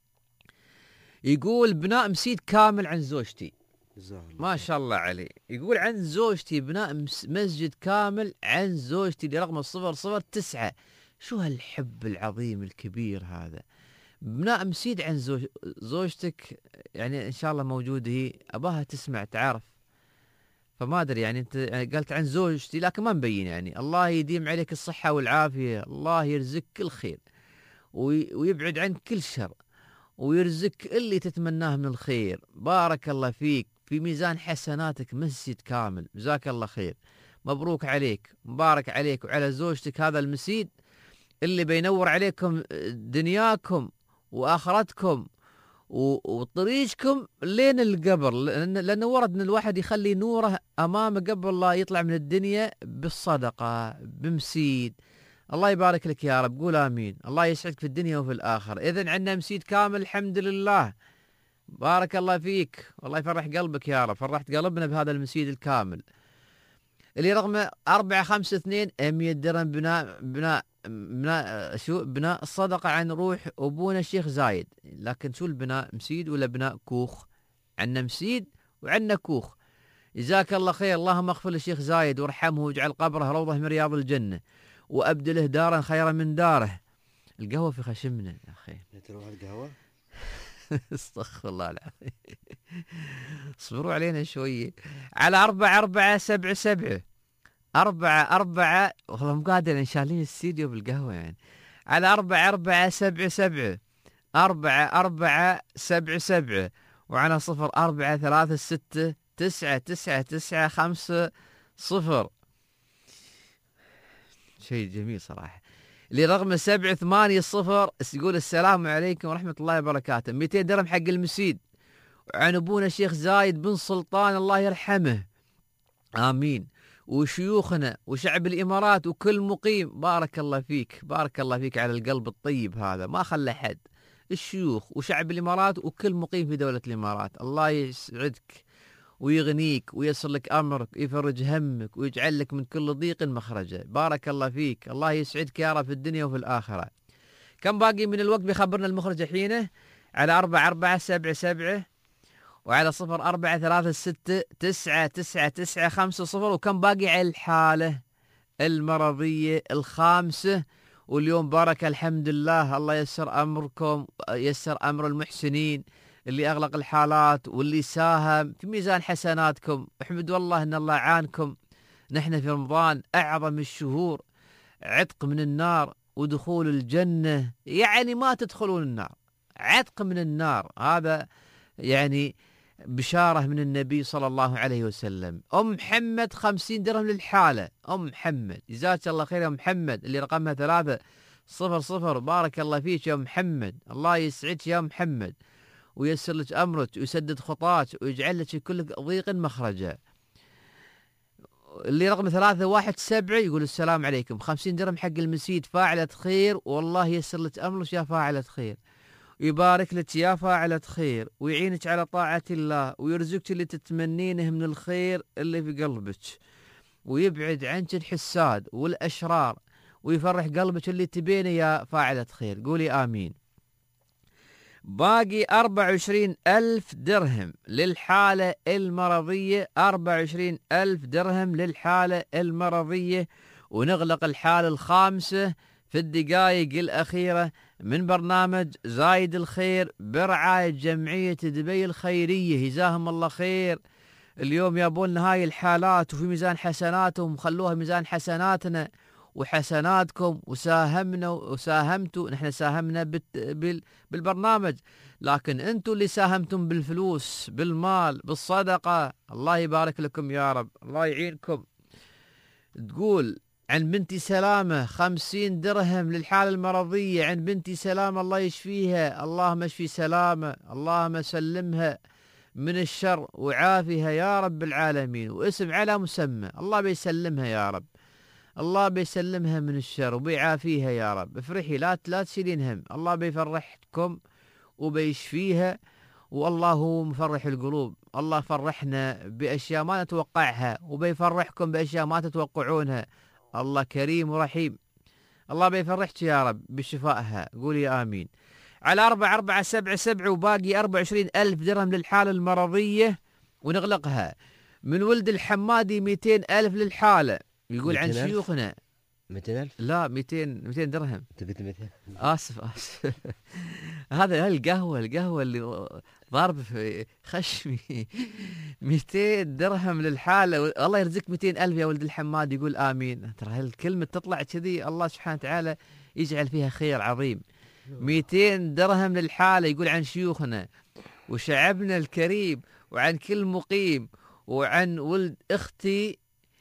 يقول بناء مسجد كامل عن زوجتي، ما شاء الله عليه. يقول عن زوجتي بناء مسجد كامل عن زوجتي لرقم 009. شو هالحب العظيم الكبير هذا؟ بناء مسجد عن زوجتك، يعني ان شاء الله موجوده هي، اباها تسمع تعرف، فما ادري يعني انت يعني قلت عن زوجتي لكن ما مبين. يعني الله يديم عليك الصحه والعافيه، الله يرزقك كل خير ويبعد عنك كل شر ويرزقك اللي تتمناه من الخير. بارك الله فيك، في ميزان حسناتك مسجد كامل. جزاك الله خير، مبروك عليك، مبارك عليك وعلى زوجتك هذا المسجد اللي بينور عليكم دنياكم وآخرتكم وطريقكم لين القبر، لأنه ورد أن الواحد يخلي نوره أمامه قبل لا يطلع من الدنيا بالصدقة بمسيد. الله يبارك لك يا رب، قول آمين. الله يسعدك في الدنيا وفي الآخرة. إذن عندنا مسيد كامل الحمد لله، بارك الله فيك، والله يفرح قلبك يا رب، فرحت قلبنا بهذا المسيد الكامل اللي رقمه 452 100 درهم. بناء الصدقة عن روح أبونا الشيخ زايد. لكن شو البناء، مسيد ولا بناء كوخ؟ عنا مسيد وعنا كوخ. جزاك الله خير، اللهم اغفر للشيخ زايد وارحمه واجعل قبره روضة من رياض الجنة وأبدله دارا خيرا من داره. القهوة في خشمنا يا أخي، تروح القهوة. استغفر الله العظيم. اصبروا علينا شوية. على 4477 4 والله مو قادر نشالين الاستديو بالقهوة يعني. على 4477 4477 وعلى 0436 99995. شيء جميل صراحة. اللي رقم 780 يقول السلام عليكم ورحمة الله وبركاته، 200 درهم حق المسيد وعن أبونا الشيخ زايد بن سلطان الله يرحمه، آمين، وشيوخنا وشعب الإمارات وكل مقيم. بارك الله فيك، بارك الله فيك على القلب الطيب هذا، ما خلى حد، الشيوخ وشعب الإمارات وكل مقيم في دولة الإمارات. الله يسعدك ويغنيك وييسر لك أمرك ويفرج همك ويجعل لك من كل ضيق مخرجا. بارك الله فيك، الله يسعدك يا رب في الدنيا وفي الآخرة. كم باقي من الوقت بيخبرنا المخرج حينه؟ على 4477 وعلى 0436 99995. وكم باقي على الحالة المرضية الخامسة. واليوم بارك الحمد لله، الله يسر أمركم، يسر أمر المحسنين اللي أغلق الحالات واللي ساهم في ميزان حسناتكم. احمدوا الله أن الله عانكم. نحن في رمضان أعظم الشهور، عتق من النار ودخول الجنة، يعني ما تدخلون النار، عتق من النار. هذا يعني بشارة من النبي صلى الله عليه وسلم. أم محمد 50 درهم للحالة. أم محمد جزاك الله خير يا محمد، اللي رقمها 300. بارك الله فيك يا محمد، الله يسعدك يا محمد ويسر لك أمرك ويسدد خطاك ويجعل لك كل ضيق مخرجا. اللي رقم 317 يقول السلام عليكم، 50 درهم حق المسيد، فاعلة خير والله يسر لك أمرك يا فاعلة خير، ويبارك لك يا فاعلة خير ويعينك على طاعة الله ويرزقك اللي تتمنينه من الخير اللي في قلبك ويبعد عنك الحساد والأشرار ويفرح قلبك اللي تبينه يا فاعلة خير. قولي آمين. باقي 24,000 درهم للحالة المرضية، 24,000 درهم للحالة المرضية، ونغلق الحالة الخامسة في الدقائق الأخيرة من برنامج زايد الخير برعاية جمعية دبي الخيرية. جزاهم الله خير. اليوم يابون هاي الحالات وفي ميزان حسناتهم، خلوها ميزان حسناتنا وحسناتكم، وساهمتوا. نحن ساهمنا بالبرنامج، لكن انتم اللي ساهمتم بالفلوس بالمال بالصدقة. الله يبارك لكم يا رب، الله يعينكم. تقول عن بنتي سلامة 50 درهم للحالة المرضية. عن بنتي سلامة الله يشفيها، اللهم اشفي سلامة، اللهم سلمها من الشر وعافها يا رب العالمين، واسم على مسمى الله بيسلمها يا رب. الله بيسلمها من الشر وبيعافيها يا رب. افرحي لا تشيلين هم، الله بيفرحكم وبيشفيها، والله هو مفرح القلوب. الله فرحنا بأشياء ما نتوقعها وبيفرحكم بأشياء ما تتوقعونها. الله كريم ورحيم. الله بيفرحك يا رب بشفائها. قولي آمين. على 4477 وباقي 24,000 درهم للحالة المرضية ونغلقها. من ولد الحمادي 200,000 للحالة. يقول عن 200,000؟ شيوخنا 200,000؟ لا 200 درهم. انت قلت 200. آسف هذا القهوة اللي ضارب في خشمي. 200 درهم للحالة. الله يرزقك 200,000 يا ولد الحماد. يقول آمين. ترى هالكلمة تطلع كذي الله سبحانه وتعالى يجعل فيها خير عظيم. 200 درهم للحالة. يقول عن شيوخنا وشعبنا الكريم وعن كل مقيم وعن ولد اختي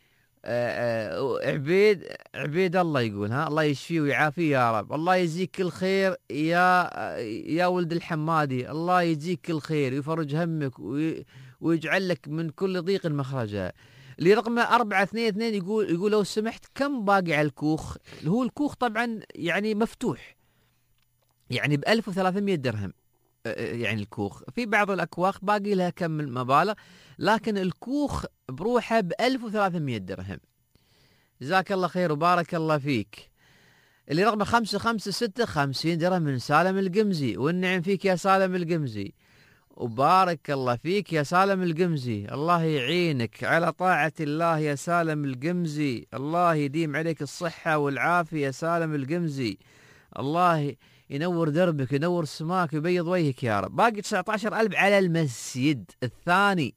عبيد الله. يقول الله يشفيه ويعافيه يا رب. الله يجزيك كل خير يا ولد الحمادي. الله يجزيك كل خير ويفرج همك ويجعل لك من كل ضيق مخرجا. اللي رقمه 422 يقول لو سمحت كم باقي على الكوخ؟ هو الكوخ طبعا يعني مفتوح، يعني ب 1300 درهم. يعني الكوخ في بعض الأكواخ باقي لها كم مبالغ، لكن الكوخ بروحه ب 1300 درهم. جزاك الله خير وبارك الله فيك. اللي رقمه 556 50 درهم من سالم القمزي. والنعم فيك يا سالم القمزي وبارك الله فيك يا سالم القمزي. الله يعينك على طاعة الله يا سالم القمزي. الله يديم عليك الصحة والعافية يا سالم القمزي. الله ينور دربك ينور سماك ويبيض وجهك يا رب. باقي 19,000 على المسجد الثاني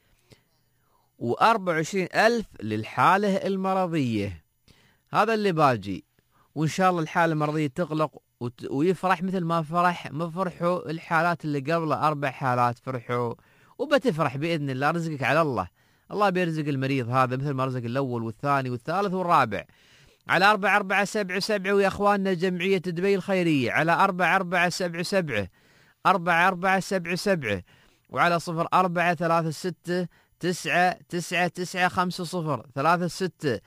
و24,000 للحالة المرضية. هذا اللي باجي، وإن شاء الله الحالة المرضية تغلق ويفرح مثل ما فرحوا الحالات اللي قبله. 4 حالات فرحوا وبتفرح بإذن الله. رزقك على الله. الله بيرزق المريض هذا مثل ما رزق الأول والثاني والثالث والرابع. على 4477 ويا أخواننا جمعية دبي الخيرية على 4477 4477 وعلى 0436 99950 36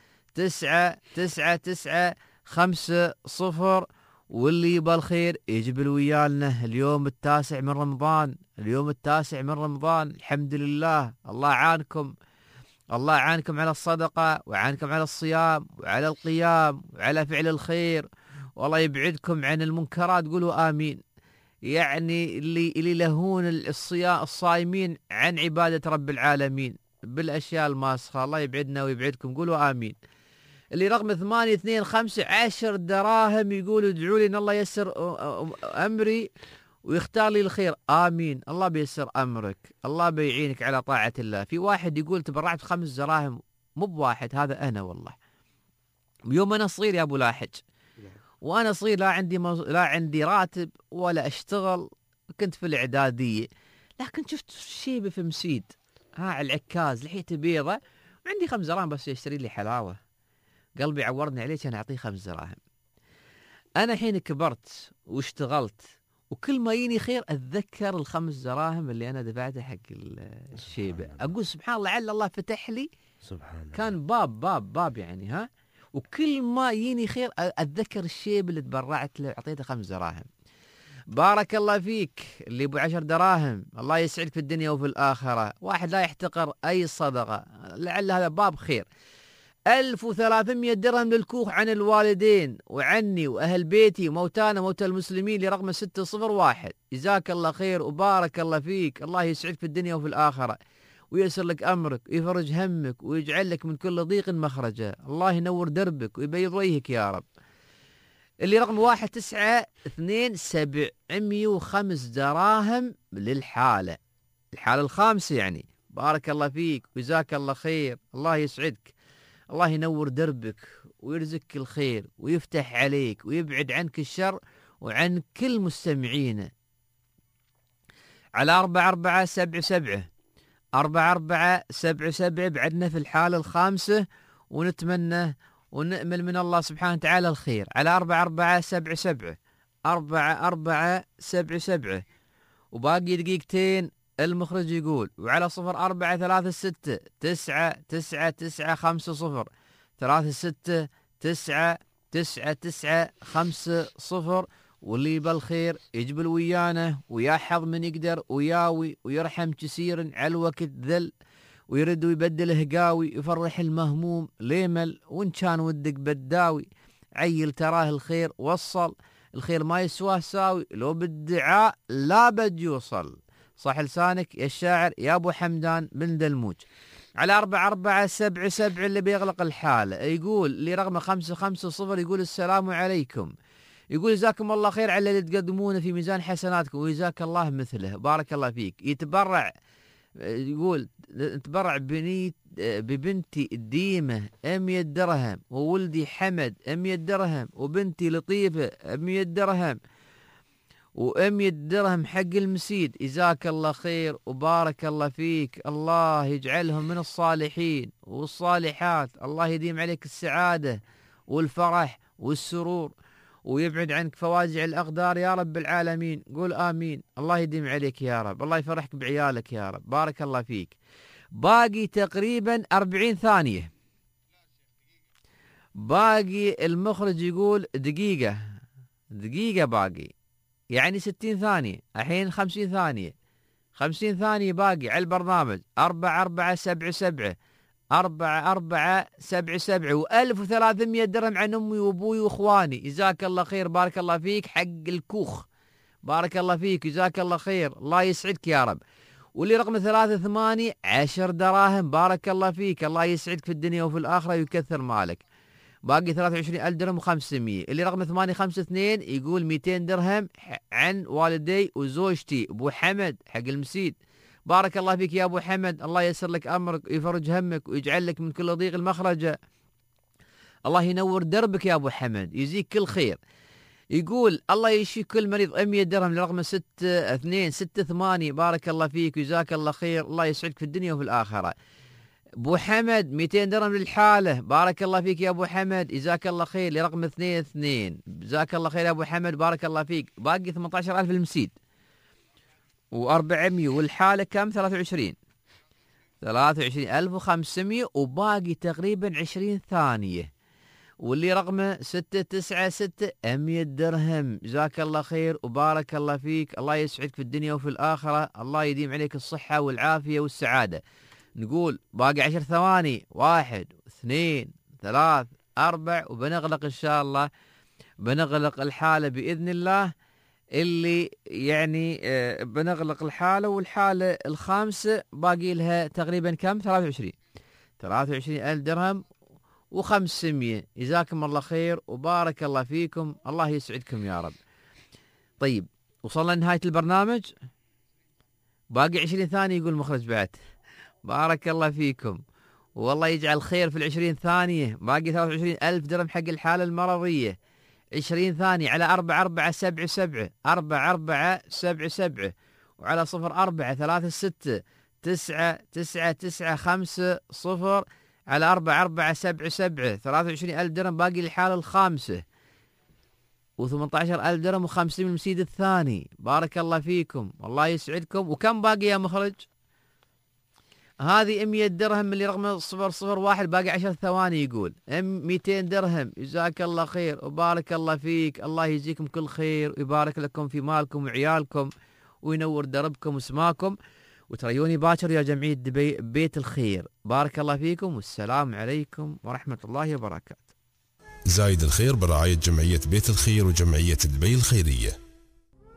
99950. واللي يبى الخير يجبل ويالنا. اليوم 9 من رمضان. اليوم 9 من رمضان. الحمد لله. الله عانكم. الله عانكم على الصدقة وعانكم على الصيام وعلى القيام وعلى فعل الخير، والله يبعدكم عن المنكرات. قولوا آمين. يعني اللي يلهون الصائمين عن عبادة رب العالمين بالأشياء الماسخة، الله يبعدنا ويبعدكم. قولوا آمين. اللي رقم 825 10 دراهم يقول ادعوا لي ان الله ييسر امري ويختار لي الخير. آمين. الله بيسر أمرك. الله بيعينك على طاعة الله. في واحد يقول تبرعت ب5 دراهم. مو بواحد، هذا أنا والله. يوم أنا صغير يا أبو لاحج وأنا صغير لا عندي راتب ولا أشتغل، كنت في الإعدادية، لكن شفت شيبة في مسيد على العكاز لحيته بيضة وعندي 5 دراهم بس يشتري لي حلاوة. قلبي عورني عليه كان أعطيه 5 دراهم. أنا حين كبرت واشتغلت وكل ما يجيني خير أتذكر ال5 دراهم اللي أنا دفعتها حق الشيبة. أقول سبحان الله لعل الله فتح لي. سبحان الله. كان باب يعني وكل ما يجيني خير أتذكر الشيبة اللي تبرعت له أعطيته 5 دراهم. بارك الله فيك اللي ب 10 دراهم. الله يسعدك في الدنيا وفي الآخرة. واحد لا يحتقر أي صدقة، لعل هذا باب خير. 1300 درهم للكوخ عن الوالدين وعني وأهل بيتي وموتانا موتى المسلمين لرقم 601. جزاك الله خير وبارك الله فيك. الله يسعدك في الدنيا وفي الآخرة ويسر لك أمرك ويفرج همك ويجعل لك من كل ضيق مخرجا. الله ينور دربك ويبيض وجهك يا رب. اللي رقم 192 705 دراهم للحالة الخامسة يعني. بارك الله فيك وجزاك الله خير. الله يسعدك. الله ينور دربك ويرزقك الخير ويفتح عليك ويبعد عنك الشر وعن كل مستمعينا. على 4477 4477 بعدنا في الحالة الخامسة ونتمنى ونأمل من الله سبحانه وتعالى الخير. على 4477 4477 وباقي دقيقتين المخرج يقول. وعلى 0436 99950 36 9950. واللي بالخير يجبل ويانا وياحظ من يقدر وياوي ويرحم كثير على الوقت ذل ويرد ويبدل هقاوي يفرح المهموم ليمل وان كان ودك بداوي عيل تراه الخير وصل الخير ما يسواه ساوي لو بالدعاء لا بد يوصل. صح لسانك يا الشاعر يا ابو حمدان بن دلموج. على 4477 اللي بيغلق الحالة يقول اللي رقم 550 يقول السلام عليكم. يقول جزاكم الله خير على اللي تقدمونه في ميزان حسناتكم وجزاك الله مثله بارك الله فيك. يتبرع يقول تبرع ببنتي ديمة 100 درهم وولدي حمد 100 درهم وبنتي لطيفة 100 درهم و100 درهم حق المسيد. جزاك الله خير وبارك الله فيك. الله يجعلهم من الصالحين والصالحات. الله يديم عليك السعادة والفرح والسرور ويبعد عنك فواجع الأقدار يا رب العالمين. قول آمين. الله يديم عليك يا رب. الله يفرحك بعيالك يا رب. بارك الله فيك. باقي تقريبا 40 ثانية. باقي المخرج يقول دقيقة باقي يعني 60 ثانية. الحين 50 ثانية 50 ثانية باقي على البرنامج. 4477 4477 و1300 درهم عن أمي وأبوي وإخواني. جزاك الله خير بارك الله فيك حق الكوخ. بارك الله فيك جزاك الله خير. الله يسعدك يا رب. واللي رقم 38 10 دراهم بارك الله فيك. الله يسعدك في الدنيا وفي الآخرة ويكثر مالك. باقي 23,000 درهم و500. اللي رقم 852 يقول 200 درهم عن والدي وزوجتي أبو حمد حق المسيد. بارك الله فيك يا أبو حمد. الله ييسر لك أمرك ويفرج همك ويجعل لك من كل ضيق المخرجة. الله ينور دربك يا أبو حمد يجزيك كل خير. يقول الله يشفي كل مريض 100 درهم لرقم 6268 بارك الله فيك وجزاك الله خير. الله يسعدك في الدنيا وفي الآخرة. أبو حمد 200 درهم للحالة بارك الله فيك يا أبو حمد جزاك الله خير. لرقم 22 جزاك الله خير يا أبو حمد بارك الله فيك. باقي 18,000 المسيد و400 والحالة كم 23,500 وباقي تقريبا 20 ثانية. واللي رقمه 696 100 درهم جزاك الله خير وبارك الله فيك. الله يسعدك في الدنيا وفي الآخرة. الله يديم عليك الصحة والعافية والسعادة. نقول باقي 10 ثواني 1 2 3 4 وبنغلق إن شاء الله. بنغلق الحالة بإذن الله اللي يعني بنغلق الحالة. والحالة الخامسة باقي لها تقريبا كم 23,000 درهم و500. جزاكم الله خير وبارك الله فيكم. الله يسعدكم يا رب. طيب وصلنا لنهاية البرنامج. باقي 20 ثانية يقول المخرج بعد. بارك الله فيكم والله يجعل خير في 20 ثانية. باقي 23,000 درهم حق الحالة المرضية. 20 ثانية على 4477 4477 وعلى 0436999950 على 4477 23,000 درهم باقي الحالة الخامسة و18,000 درهم و50 من المسيد الثاني. بارك الله فيكم والله يسعدكم. وكم باقي يا مخرج؟ هذه 100 درهم اللي رقم 001 باقي 10 ثواني. يقول 200 درهم جزاك الله خير وبارك الله فيك. الله يجزيكم كل خير ويبارك لكم في مالكم وعيالكم وينور دربكم وسماكم. وتريوني باكر يا جمعية دبي بيت الخير. بارك الله فيكم والسلام عليكم ورحمة الله وبركاته. زايد الخير برعاية جمعية بيت الخير وجمعية دبي الخيرية.